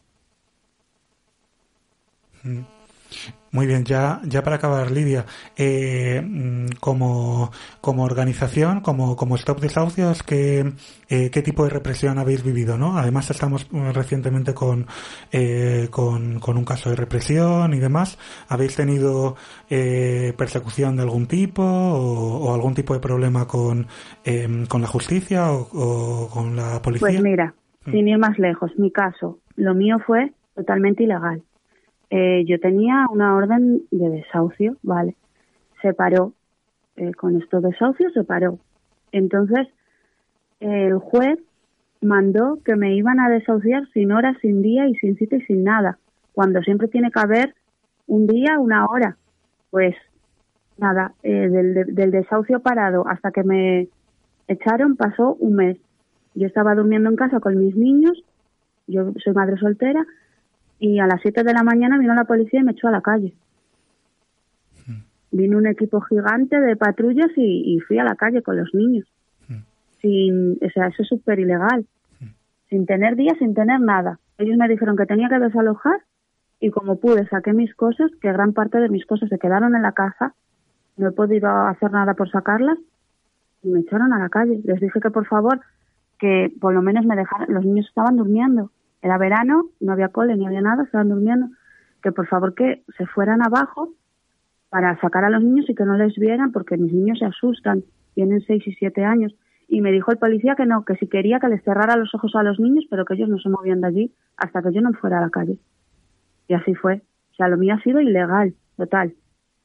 Muy bien, ya ya para acabar, Lidia, eh, como como organización, como como Stop Desahucios, ¿qué, eh, qué tipo de represión habéis vivido, ¿no? Además estamos recientemente con eh, con, con un caso de represión y demás. ¿Habéis tenido eh, persecución de algún tipo o, o algún tipo de problema con eh, con la justicia o, o con la policía? Pues mira, mm. sin ir más lejos, mi caso, lo mío fue totalmente ilegal. Eh, yo tenía una orden de desahucio, ¿vale? Se paró. Eh, con estos desahucios se paró. Entonces, eh, el juez mandó que me iban a desahuciar sin hora, sin día y sin cita y sin nada. Cuando siempre tiene que haber un día, una hora. Pues, nada, eh, del, de, del desahucio parado hasta que me echaron pasó un mes. Yo estaba durmiendo en casa con mis niños. Yo soy madre soltera. Y a las siete de la mañana vino la policía y me echó a la calle. Mm. Vino un equipo gigante de patrullas y, y fui a la calle con los niños. Mm. Sin, o sea, eso es súper ilegal. Mm. Sin tener día, sin tener nada. Ellos me dijeron que tenía que desalojar y como pude saqué mis cosas, que gran parte de mis cosas se quedaron en la casa. No he podido hacer nada por sacarlas y me echaron a la calle. Les dije que por favor, que por lo menos me dejaran. Los niños estaban durmiendo. Era verano, no había cole ni había nada, estaban durmiendo. Que por favor que se fueran abajo para sacar a los niños y que no les vieran porque mis niños se asustan, tienen seis y siete años. Y me dijo el policía que no, que si quería que les cerrara los ojos a los niños, pero que ellos no se movían de allí hasta que yo no fuera a la calle. Y así fue. O sea, lo mío ha sido ilegal, total.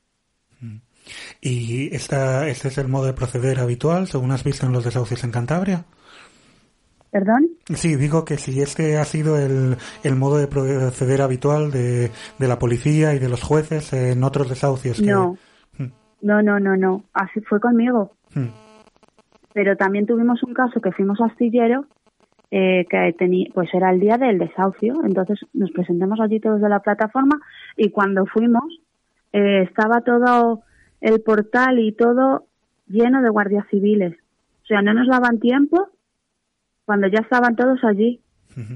¿Y esta, este es el modo de proceder habitual, según has visto en los desahucios en Cantabria? ¿Perdón? Sí, digo que si este ha sido el, el modo de proceder habitual de, de la policía y de los jueces en otros desahucios. Que... No, hmm. no, no, no, no, así fue conmigo. Hmm. Pero también tuvimos un caso que fuimos a Astillero, eh, que tenía, pues era el día del desahucio, entonces nos presentamos allí todos de la plataforma y cuando fuimos eh, estaba todo el portal y todo lleno de guardias civiles. O sea, no nos daban tiempo cuando ya estaban todos allí.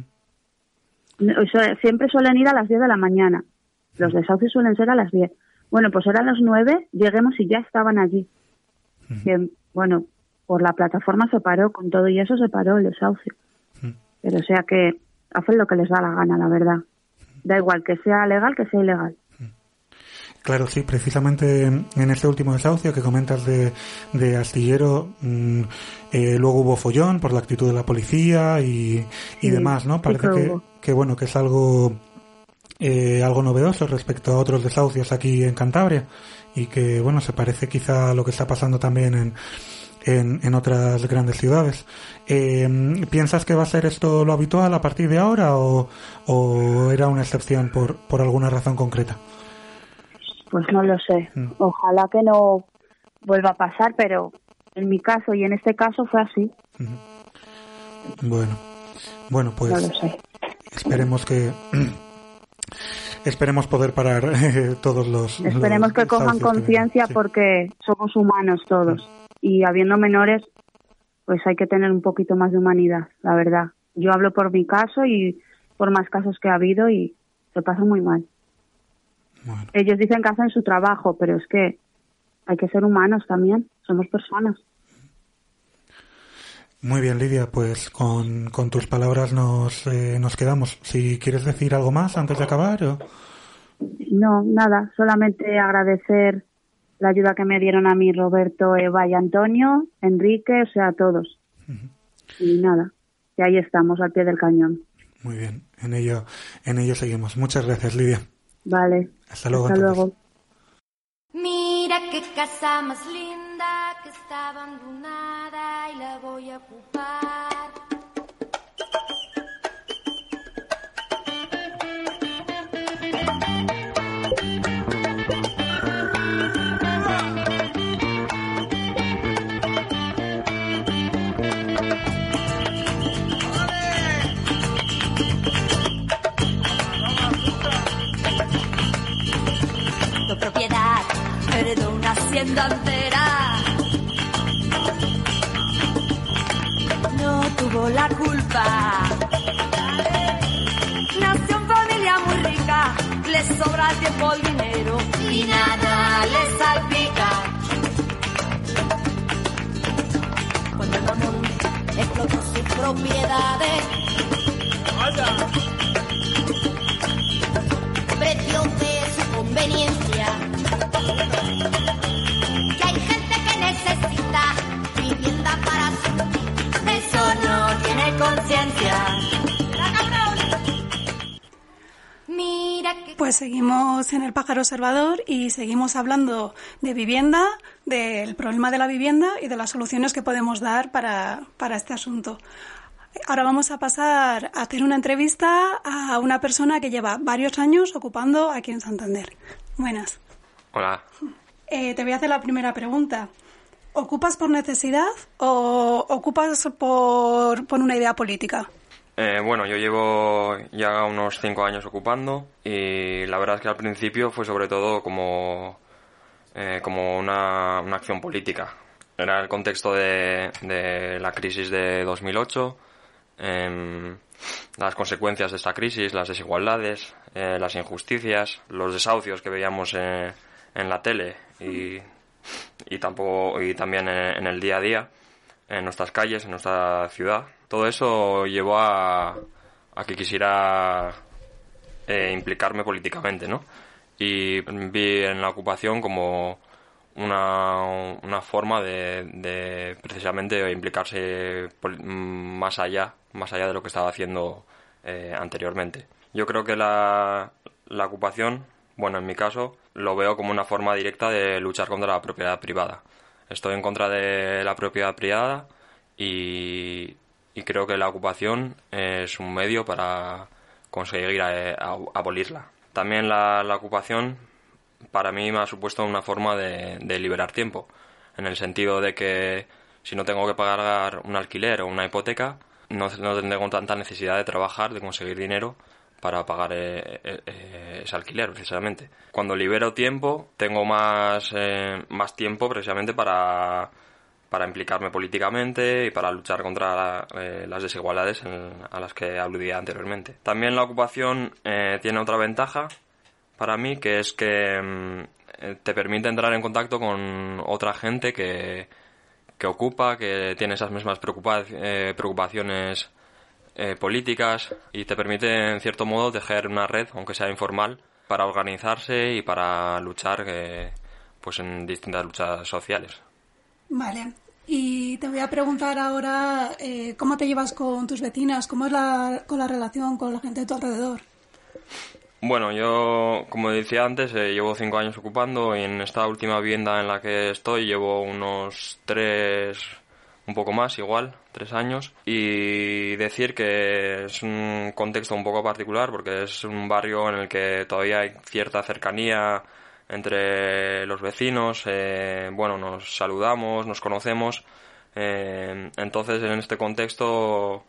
Uh-huh. Siempre suelen ir a las diez de la mañana. Los desahucios suelen ser a las diez. Bueno, pues eran las nueve, lleguemos y ya estaban allí. Uh-huh. Que, bueno, por la plataforma se paró, con todo y eso se paró el desahucio. Uh-huh. Pero o sea que hacen lo que les da la gana, la verdad. Da igual que sea legal, que sea ilegal. Claro, sí, precisamente en este último desahucio que comentas de, de Astillero, mmm, eh, luego hubo follón por la actitud de la policía y, y sí, demás, ¿no? Parece sí que, que, que, bueno, que es algo, eh, algo novedoso respecto a otros desahucios aquí en Cantabria y que, bueno, se parece quizá a lo que está pasando también en, en, en otras grandes ciudades. Eh, ¿Piensas que va a ser esto lo habitual a partir de ahora o, o era una excepción por, por alguna razón concreta? Pues no lo sé. Ojalá que no vuelva a pasar, pero en mi caso y en este caso fue así. Bueno, bueno, pues no lo sé. Esperemos que esperemos poder parar eh, todos los. Esperemos los que cojan conciencia sí. porque somos humanos todos sí. y habiendo menores, pues hay que tener un poquito más de humanidad, la verdad. Yo hablo por mi caso y por más casos que ha habido y se pasa muy mal. Bueno. Ellos dicen que hacen su trabajo, pero es que hay que ser humanos también, somos personas. Muy bien, Lidia, pues con, con tus palabras nos eh, nos quedamos. Si quieres decir algo más antes de acabar. ¿O? No, nada, solamente agradecer la ayuda que me dieron a mí Roberto, Eva y Antonio, Enrique, o sea, a todos. Uh-huh. Y nada, y ahí estamos al pie del cañón. Muy bien, en ello, en ello seguimos. Muchas gracias, Lidia. Vale. Hasta luego. Hasta luego. Mira qué casa más linda que está abandonada y la voy a ocupar. Propiedad, heredó una hacienda entera. No tuvo la culpa. Nació en familia muy rica, le sobra el tiempo, el dinero y nada le salpica. Cuando el mamón explotó sus propiedades, precio de su conveniencia. Que hay gente que necesita vivienda para su... Eso no tiene conciencia. Mira que... Pues seguimos en El Pájaro Observador y seguimos hablando de vivienda, del problema de la vivienda y de las soluciones que podemos dar para, para este asunto. Ahora vamos a pasar a hacer una entrevista a una persona que lleva varios años ocupando aquí en Santander. Buenas. Hola. Eh, te voy a hacer la primera pregunta. ¿Ocupas por necesidad o ocupas por, por una idea política? Eh, bueno, yo llevo ya unos cinco años ocupando y la verdad es que al principio fue sobre todo como, eh, como una, una acción política. Era el contexto de, de la crisis de dos mil ocho, eh, las consecuencias de esta crisis, las desigualdades, eh, las injusticias, los desahucios que veíamos en, en la tele y, y, tampoco, y también en, en el día a día, en nuestras calles, en nuestra ciudad. Todo eso llevó a, a que quisiera eh, implicarme políticamente, ¿no? Y vi en la ocupación como una, una forma de, de precisamente implicarse más allá, más allá de lo que estaba haciendo eh, anteriormente. Yo creo que la, la ocupación, bueno, en mi caso, lo veo como una forma directa de luchar contra la propiedad privada. Estoy en contra de la propiedad privada y, y creo que la ocupación es un medio para conseguir a, a, abolirla. También la, la ocupación para mí me ha supuesto una forma de, de liberar tiempo, en el sentido de que si no tengo que pagar un alquiler o una hipoteca, no, no tengo tanta necesidad de trabajar, de conseguir dinero para pagar eh, eh, ese alquiler, precisamente. Cuando libero tiempo, tengo más, eh, más tiempo precisamente para, para implicarme políticamente y para luchar contra la, eh, las desigualdades en, a las que aludía anteriormente. También la ocupación eh, tiene otra ventaja para mí, que es que te permite entrar en contacto con otra gente que, que ocupa, que tiene esas mismas preocupa- eh, preocupaciones eh, políticas, y te permite en cierto modo tejer una red, aunque sea informal, para organizarse y para luchar eh, pues en distintas luchas sociales. Vale. Y te voy a preguntar ahora eh, cómo te llevas con tus vecinas, cómo es la, con la relación con la gente de tu alrededor. Bueno, yo, como decía antes, eh, llevo cinco años ocupando, y en esta última vivienda en la que estoy llevo unos tres, un poco más igual, tres años. Y decir que es un contexto un poco particular porque es un barrio en el que todavía hay cierta cercanía entre los vecinos, eh, bueno, nos saludamos, nos conocemos, eh, entonces en este contexto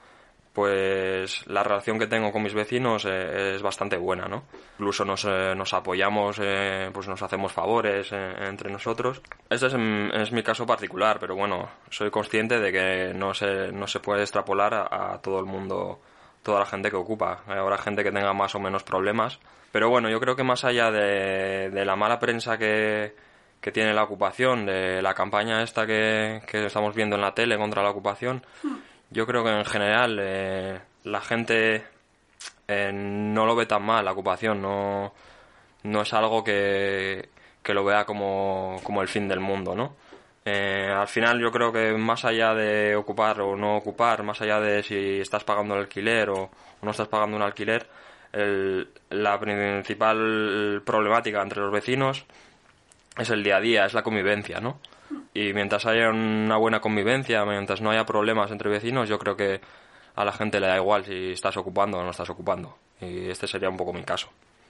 pues la relación que tengo con mis vecinos eh, es bastante buena, ¿no? Incluso nos, eh, nos apoyamos, eh, pues nos hacemos favores eh, entre nosotros. Este es, es mi caso particular, pero bueno, soy consciente de que no se, no se puede extrapolar a, a todo el mundo, toda la gente que ocupa. Habrá gente que tenga más o menos problemas. Pero bueno, yo creo que más allá de, de la mala prensa que, que tiene la ocupación, de la campaña esta que, que estamos viendo en la tele contra la ocupación, yo creo que en general eh, la gente eh, no lo ve tan mal, la ocupación. No, no es algo que, que lo vea como, como el fin del mundo, ¿no? Eh, al final yo creo que más allá de ocupar o no ocupar, más allá de si estás pagando el alquiler o, o no estás pagando un alquiler, El, la principal problemática entre los vecinos es el día a día, es la convivencia, ¿no? Y mientras haya una buena convivencia, mientras no haya problemas entre vecinos, yo creo que a la gente le da igual si estás ocupando o no estás ocupando. Y este sería un poco mi caso.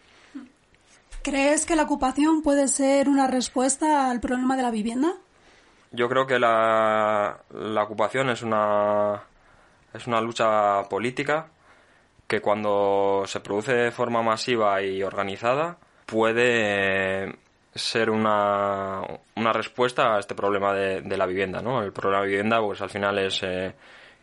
¿Crees que la ocupación puede ser una respuesta al problema de la vivienda? Yo creo que la, la ocupación es una, es una lucha política que cuando se produce de forma masiva y organizada puede ser una, una respuesta a este problema de, de la vivienda, ¿no? El problema de la vivienda pues al final es eh,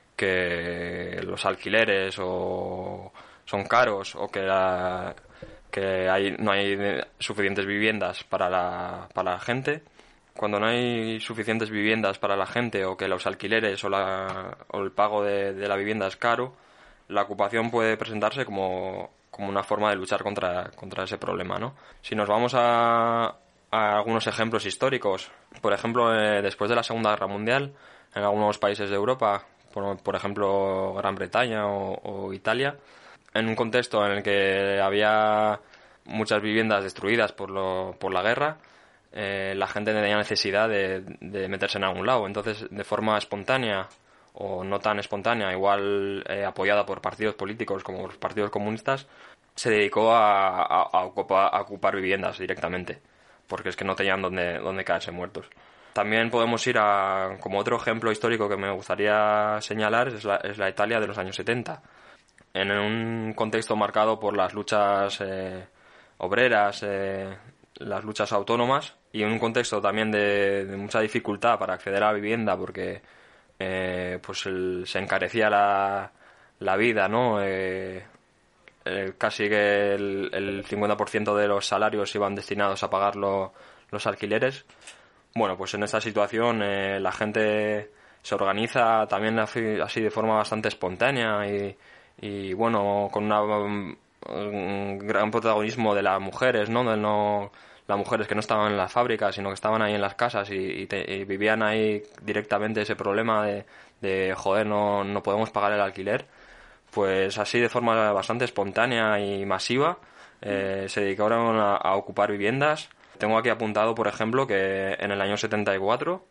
que los alquileres o son caros o que, la, que hay, no hay suficientes viviendas para la, para la gente. Cuando no hay suficientes viviendas para la gente o que los alquileres o, la, o el pago de, de la vivienda es caro, la ocupación puede presentarse como, como una forma de luchar contra, contra ese problema, ¿no? Si nos vamos a, a algunos ejemplos históricos, por ejemplo, eh, después de la Segunda Guerra Mundial, en algunos países de Europa, por, por ejemplo, Gran Bretaña o, o Italia, en un contexto en el que había muchas viviendas destruidas por, lo, por la guerra, eh, la gente tenía necesidad de, de meterse en algún lado. Entonces, de forma espontánea o no tan espontánea, igual eh, apoyada por partidos políticos como los partidos comunistas, se dedicó a, a, a, ocupar, a ocupar viviendas directamente, porque es que no tenían donde, donde caerse muertos. También podemos ir a, como otro ejemplo histórico que me gustaría señalar, es la, es la Italia de los años setenta. En un contexto marcado por las luchas eh, obreras, eh, las luchas autónomas, y en un contexto también de, de mucha dificultad para acceder a la vivienda, porque eh, pues el, se encarecía la, la vida, ¿no? Eh, eh, casi que el, el cincuenta por ciento de los salarios iban destinados a pagar lo, los alquileres. Bueno, pues en esta situación eh, la gente se organiza también así de forma bastante espontánea y, y bueno, con una, un, un gran protagonismo de las mujeres, ¿no? De no las mujeres que no estaban en las fábricas, sino que estaban ahí en las casas y, y, te, y vivían ahí directamente ese problema de, de joder, no, no podemos pagar el alquiler. Pues así de forma bastante espontánea y masiva eh, se dedicaron a, a ocupar viviendas. Tengo aquí apuntado, por ejemplo, que en el año setenta y cuatro,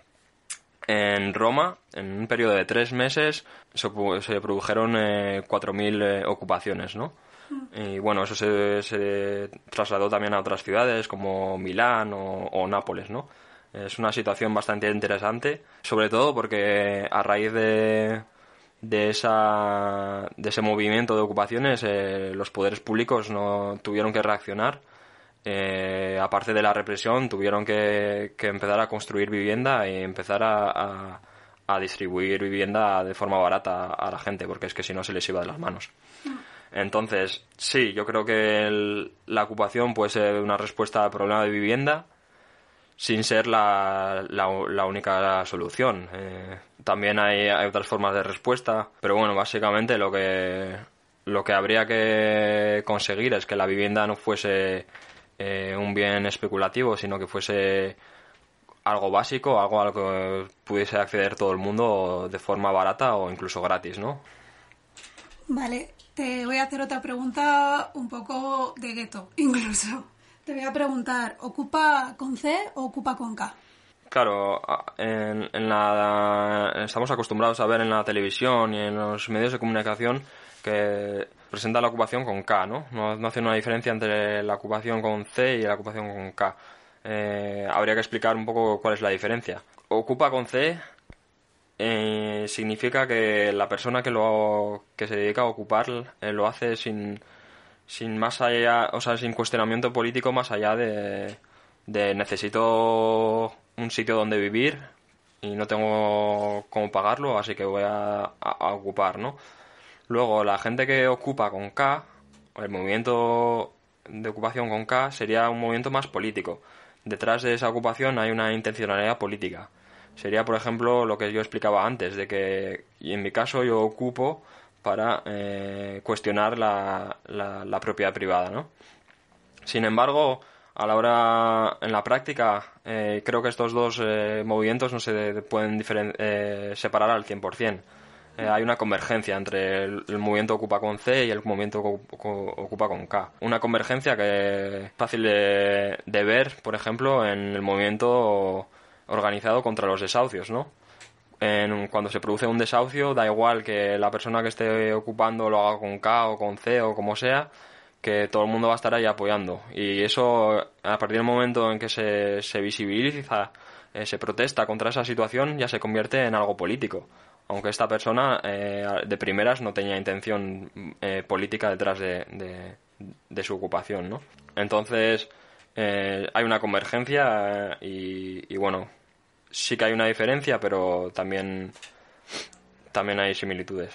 en Roma, en un periodo de tres meses, se, se produjeron eh, cuatro mil eh, ocupaciones, ¿no? Y bueno, eso se, se trasladó también a otras ciudades como Milán o, o Nápoles, ¿no? Es una situación bastante interesante, sobre todo porque a raíz de, de, esa, de ese movimiento de ocupaciones eh, los poderes públicos no tuvieron que reaccionar. Eh, aparte de la represión, tuvieron que, que empezar a construir vivienda y empezar a, a, a distribuir vivienda de forma barata a la gente, porque es que si no se les iba de las manos. Entonces, sí, yo creo que el, la ocupación puede ser una respuesta al problema de vivienda sin ser la, la, la única solución. Eh, también hay, hay otras formas de respuesta, pero bueno, básicamente lo que, lo que habría que conseguir es que la vivienda no fuese eh, un bien especulativo, sino que fuese algo básico, algo a lo que pudiese acceder todo el mundo de forma barata o incluso gratis, ¿no? Vale, te voy a hacer otra pregunta un poco de gueto, incluso. Te voy a preguntar, ¿ocupa con C o ocupa con K? Claro, en, en la, estamos acostumbrados a ver en la televisión y en los medios de comunicación que presenta la ocupación con K, ¿no? No, no hace una diferencia entre la ocupación con C y la ocupación con K. Eh, habría que explicar un poco cuál es la diferencia. Ocupa con C eh, significa que la persona que lo que se dedica a ocupar eh, lo hace sin sin más allá, o sea, sin cuestionamiento político más allá de, de necesito un sitio donde vivir y no tengo cómo pagarlo, así que voy a, a, a ocupar, ¿no? Luego, la gente que ocupa con K, el movimiento de ocupación con K sería un movimiento más político. Detrás de esa ocupación hay una intencionalidad política. Sería, por ejemplo, lo que yo explicaba antes, de que, y en mi caso, yo ocupo para eh, cuestionar la, la, la propiedad privada, ¿no? Sin embargo, a la hora, en la práctica, eh, creo que estos dos eh, movimientos no se pueden diferen- eh, separar al cien por ciento. Eh, hay una convergencia entre el, el movimiento Ocupa con C y el movimiento Ocupa con K. Una convergencia que es fácil de, de ver, por ejemplo, en el movimiento organizado contra los desahucios, ¿no? En, cuando se produce un desahucio, da igual que la persona que esté ocupando lo haga con K o con C o como sea, que todo el mundo va a estar ahí apoyando. Y eso, a partir del momento en que se, se visibiliza, eh, se protesta contra esa situación, ya se convierte en algo político. Aunque esta persona eh, de primeras no tenía intención eh, política detrás de, de, de su ocupación, ¿no? Entonces, eh, hay una convergencia eh, y, y bueno, sí que hay una diferencia, pero también, también hay similitudes.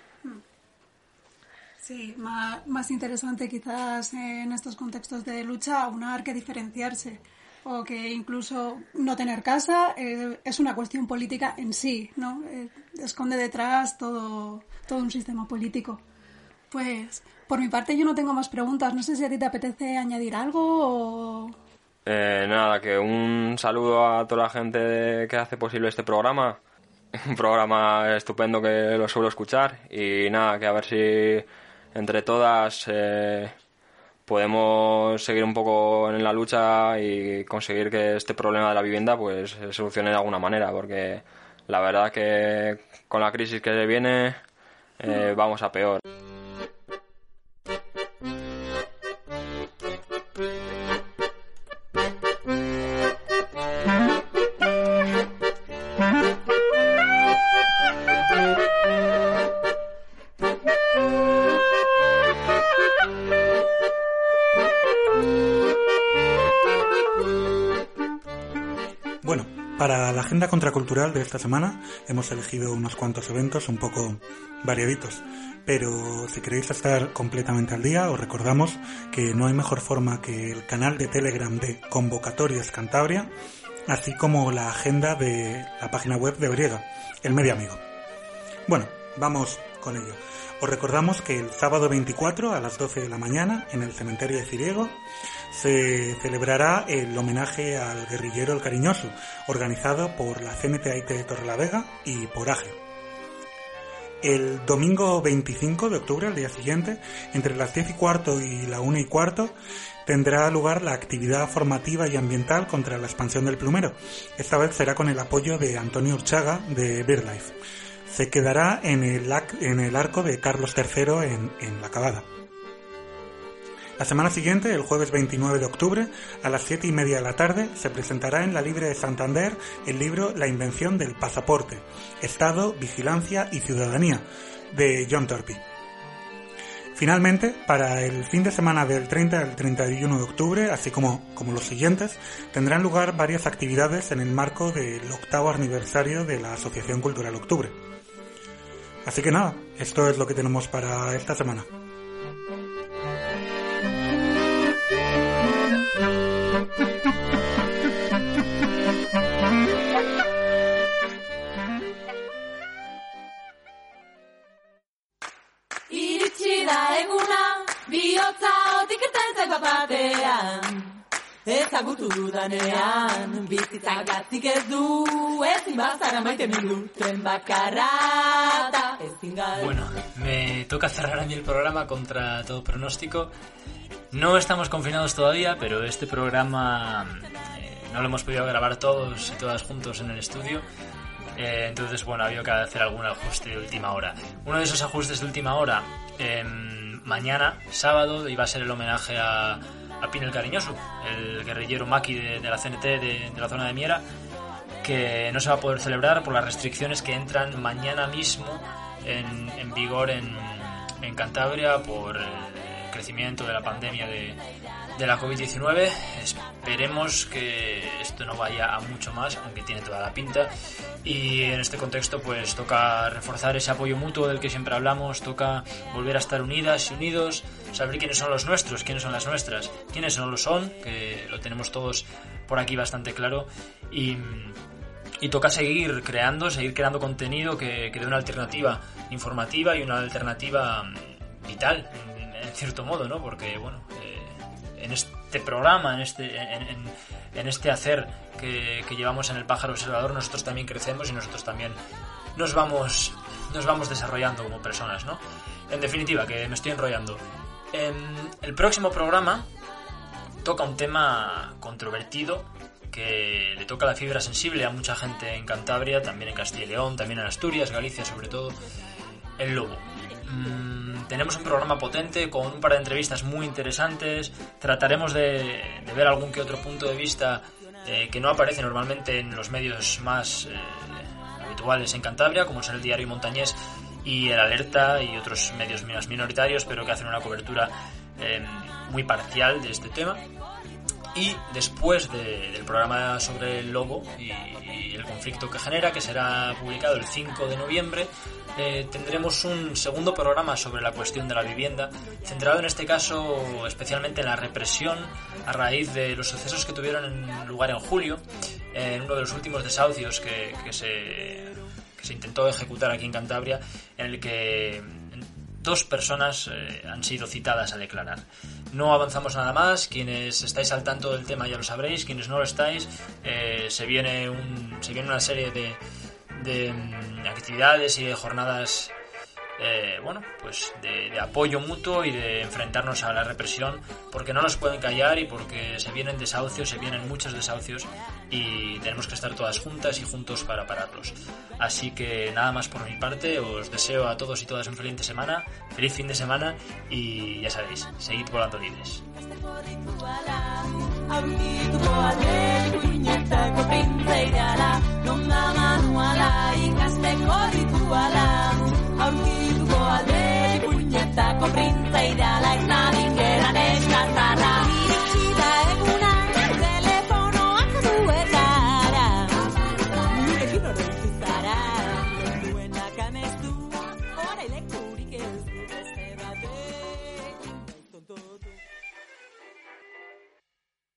Sí, más, más interesante quizás en estos contextos de lucha aunar que diferenciarse, o que incluso no tener casa eh, es una cuestión política en sí, ¿no? Eh, esconde detrás todo, todo un sistema político. Pues, por mi parte yo no tengo más preguntas, no sé si a ti te apetece añadir algo o... Eh, nada, que un saludo a toda la gente de, que hace posible este programa, un programa estupendo que lo suelo escuchar, y nada, que a ver si entre todas eh, podemos seguir un poco en la lucha y conseguir que este problema de la vivienda pues se solucione de alguna manera, porque la verdad que con la crisis que viene eh, vamos a peor. Para la agenda contracultural de esta semana hemos elegido unos cuantos eventos un poco variaditos, pero si queréis estar completamente al día os recordamos que no hay mejor forma que el canal de Telegram de Convocatorias Cantabria, así como la agenda de la página web de Briega, el Medio Amigo. Bueno, vamos con ello. Os recordamos que el sábado veinticuatro a las doce de la mañana en el cementerio de Ciriego se celebrará el homenaje al guerrillero El Cariñoso, organizado por la C N T A I T de Torrelavega y por A G E. El domingo veinticinco de octubre, al día siguiente, entre las diez y cuarto y la una y cuarto, tendrá lugar la actividad formativa y ambiental contra la expansión del plumero. Esta vez será con el apoyo de Antonio Urchaga de BirdLife. Se quedará en el, en el arco de Carlos tercero en, en La Cavada. La semana siguiente, el jueves veintinueve de octubre, a las siete y media de la tarde, se presentará en la Libre de Santander el libro La invención del pasaporte, Estado, Vigilancia y Ciudadanía, de John Torpy. Finalmente, para el fin de semana del treinta al treinta y uno de octubre, así como, como los siguientes, tendrán lugar varias actividades en el marco del octavo aniversario de la Asociación Cultural Octubre. Así que nada, esto es lo que tenemos para esta semana. eta eguna, bihotza otik etentzek bapatean. Ezagutu dudanean, bizitzak gatzik ez du, ezin bazara maite minuten bakarrata, ezin galdu. Bueno, me toca cerrar a mí el programa contra todo pronóstico. No estamos confinados todavía, pero este programa eh, no lo hemos podido grabar todos y todas juntos en el estudio. Eh, entonces, bueno, ha habido que hacer algún ajuste de última hora. Uno de esos ajustes de última hora, eh, mañana, sábado, iba a ser el homenaje a, a Pin el Cariñoso, el guerrillero maqui de, de la C N T de, de la zona de Miera, que no se va a poder celebrar por las restricciones que entran mañana mismo en, en vigor en, en Cantabria por el crecimiento de la pandemia de, de la covid diecinueve. Esperemos que esto no vaya a mucho más, aunque tiene toda la pinta, y en este contexto pues toca reforzar ese apoyo mutuo del que siempre hablamos, toca volver a estar unidas y unidos, saber quiénes son los nuestros, quiénes son las nuestras, quiénes no lo son, que lo tenemos todos por aquí bastante claro, y, y toca seguir creando, seguir creando contenido que, que dé una alternativa informativa y una alternativa vital, en cierto modo, ¿no? Porque, bueno, eh, en este programa, en este, en, en, en este hacer que, que llevamos en el Pájaro Observador, nosotros también crecemos y nosotros también nos vamos, nos vamos desarrollando como personas, ¿no? En definitiva, que me estoy enrollando. En el próximo programa toca un tema controvertido que le toca la fibra sensible a mucha gente en Cantabria, también en Castilla y León, también en Asturias, Galicia sobre todo, el lobo. Mm, tenemos un programa potente con un par de entrevistas muy interesantes. Trataremos de, de ver algún que otro punto de vista eh, que no aparece normalmente en los medios más eh, habituales en Cantabria, como son el Diario Montañés y el Alerta y otros medios más minoritarios, pero que hacen una cobertura eh, muy parcial de este tema. Y después de, del programa sobre el lobo y, y el conflicto que genera, que será publicado el cinco de noviembre, eh, tendremos un segundo programa sobre la cuestión de la vivienda, centrado en este caso especialmente en la represión a raíz de los sucesos que tuvieron lugar en julio, eh, en uno de los últimos desahucios que, que, se, que se intentó ejecutar aquí en Cantabria, en el que dos personas eh, han sido citadas a declarar. No avanzamos nada más. Quienes estáis al tanto del tema ya lo sabréis. Quienes no lo estáis, eh, se viene un, se viene una serie de, de um, actividades y de jornadas, eh, bueno, pues de, de apoyo mutuo y de enfrentarnos a la represión, porque no nos pueden callar y porque se vienen desahucios, se vienen muchos desahucios y tenemos que estar todas juntas y juntos para pararlos. Así que nada más por mi parte, os deseo a todos y todas un feliz semana, feliz fin de semana y ya sabéis, seguid volando libres. Aurkituko alde puñetako printza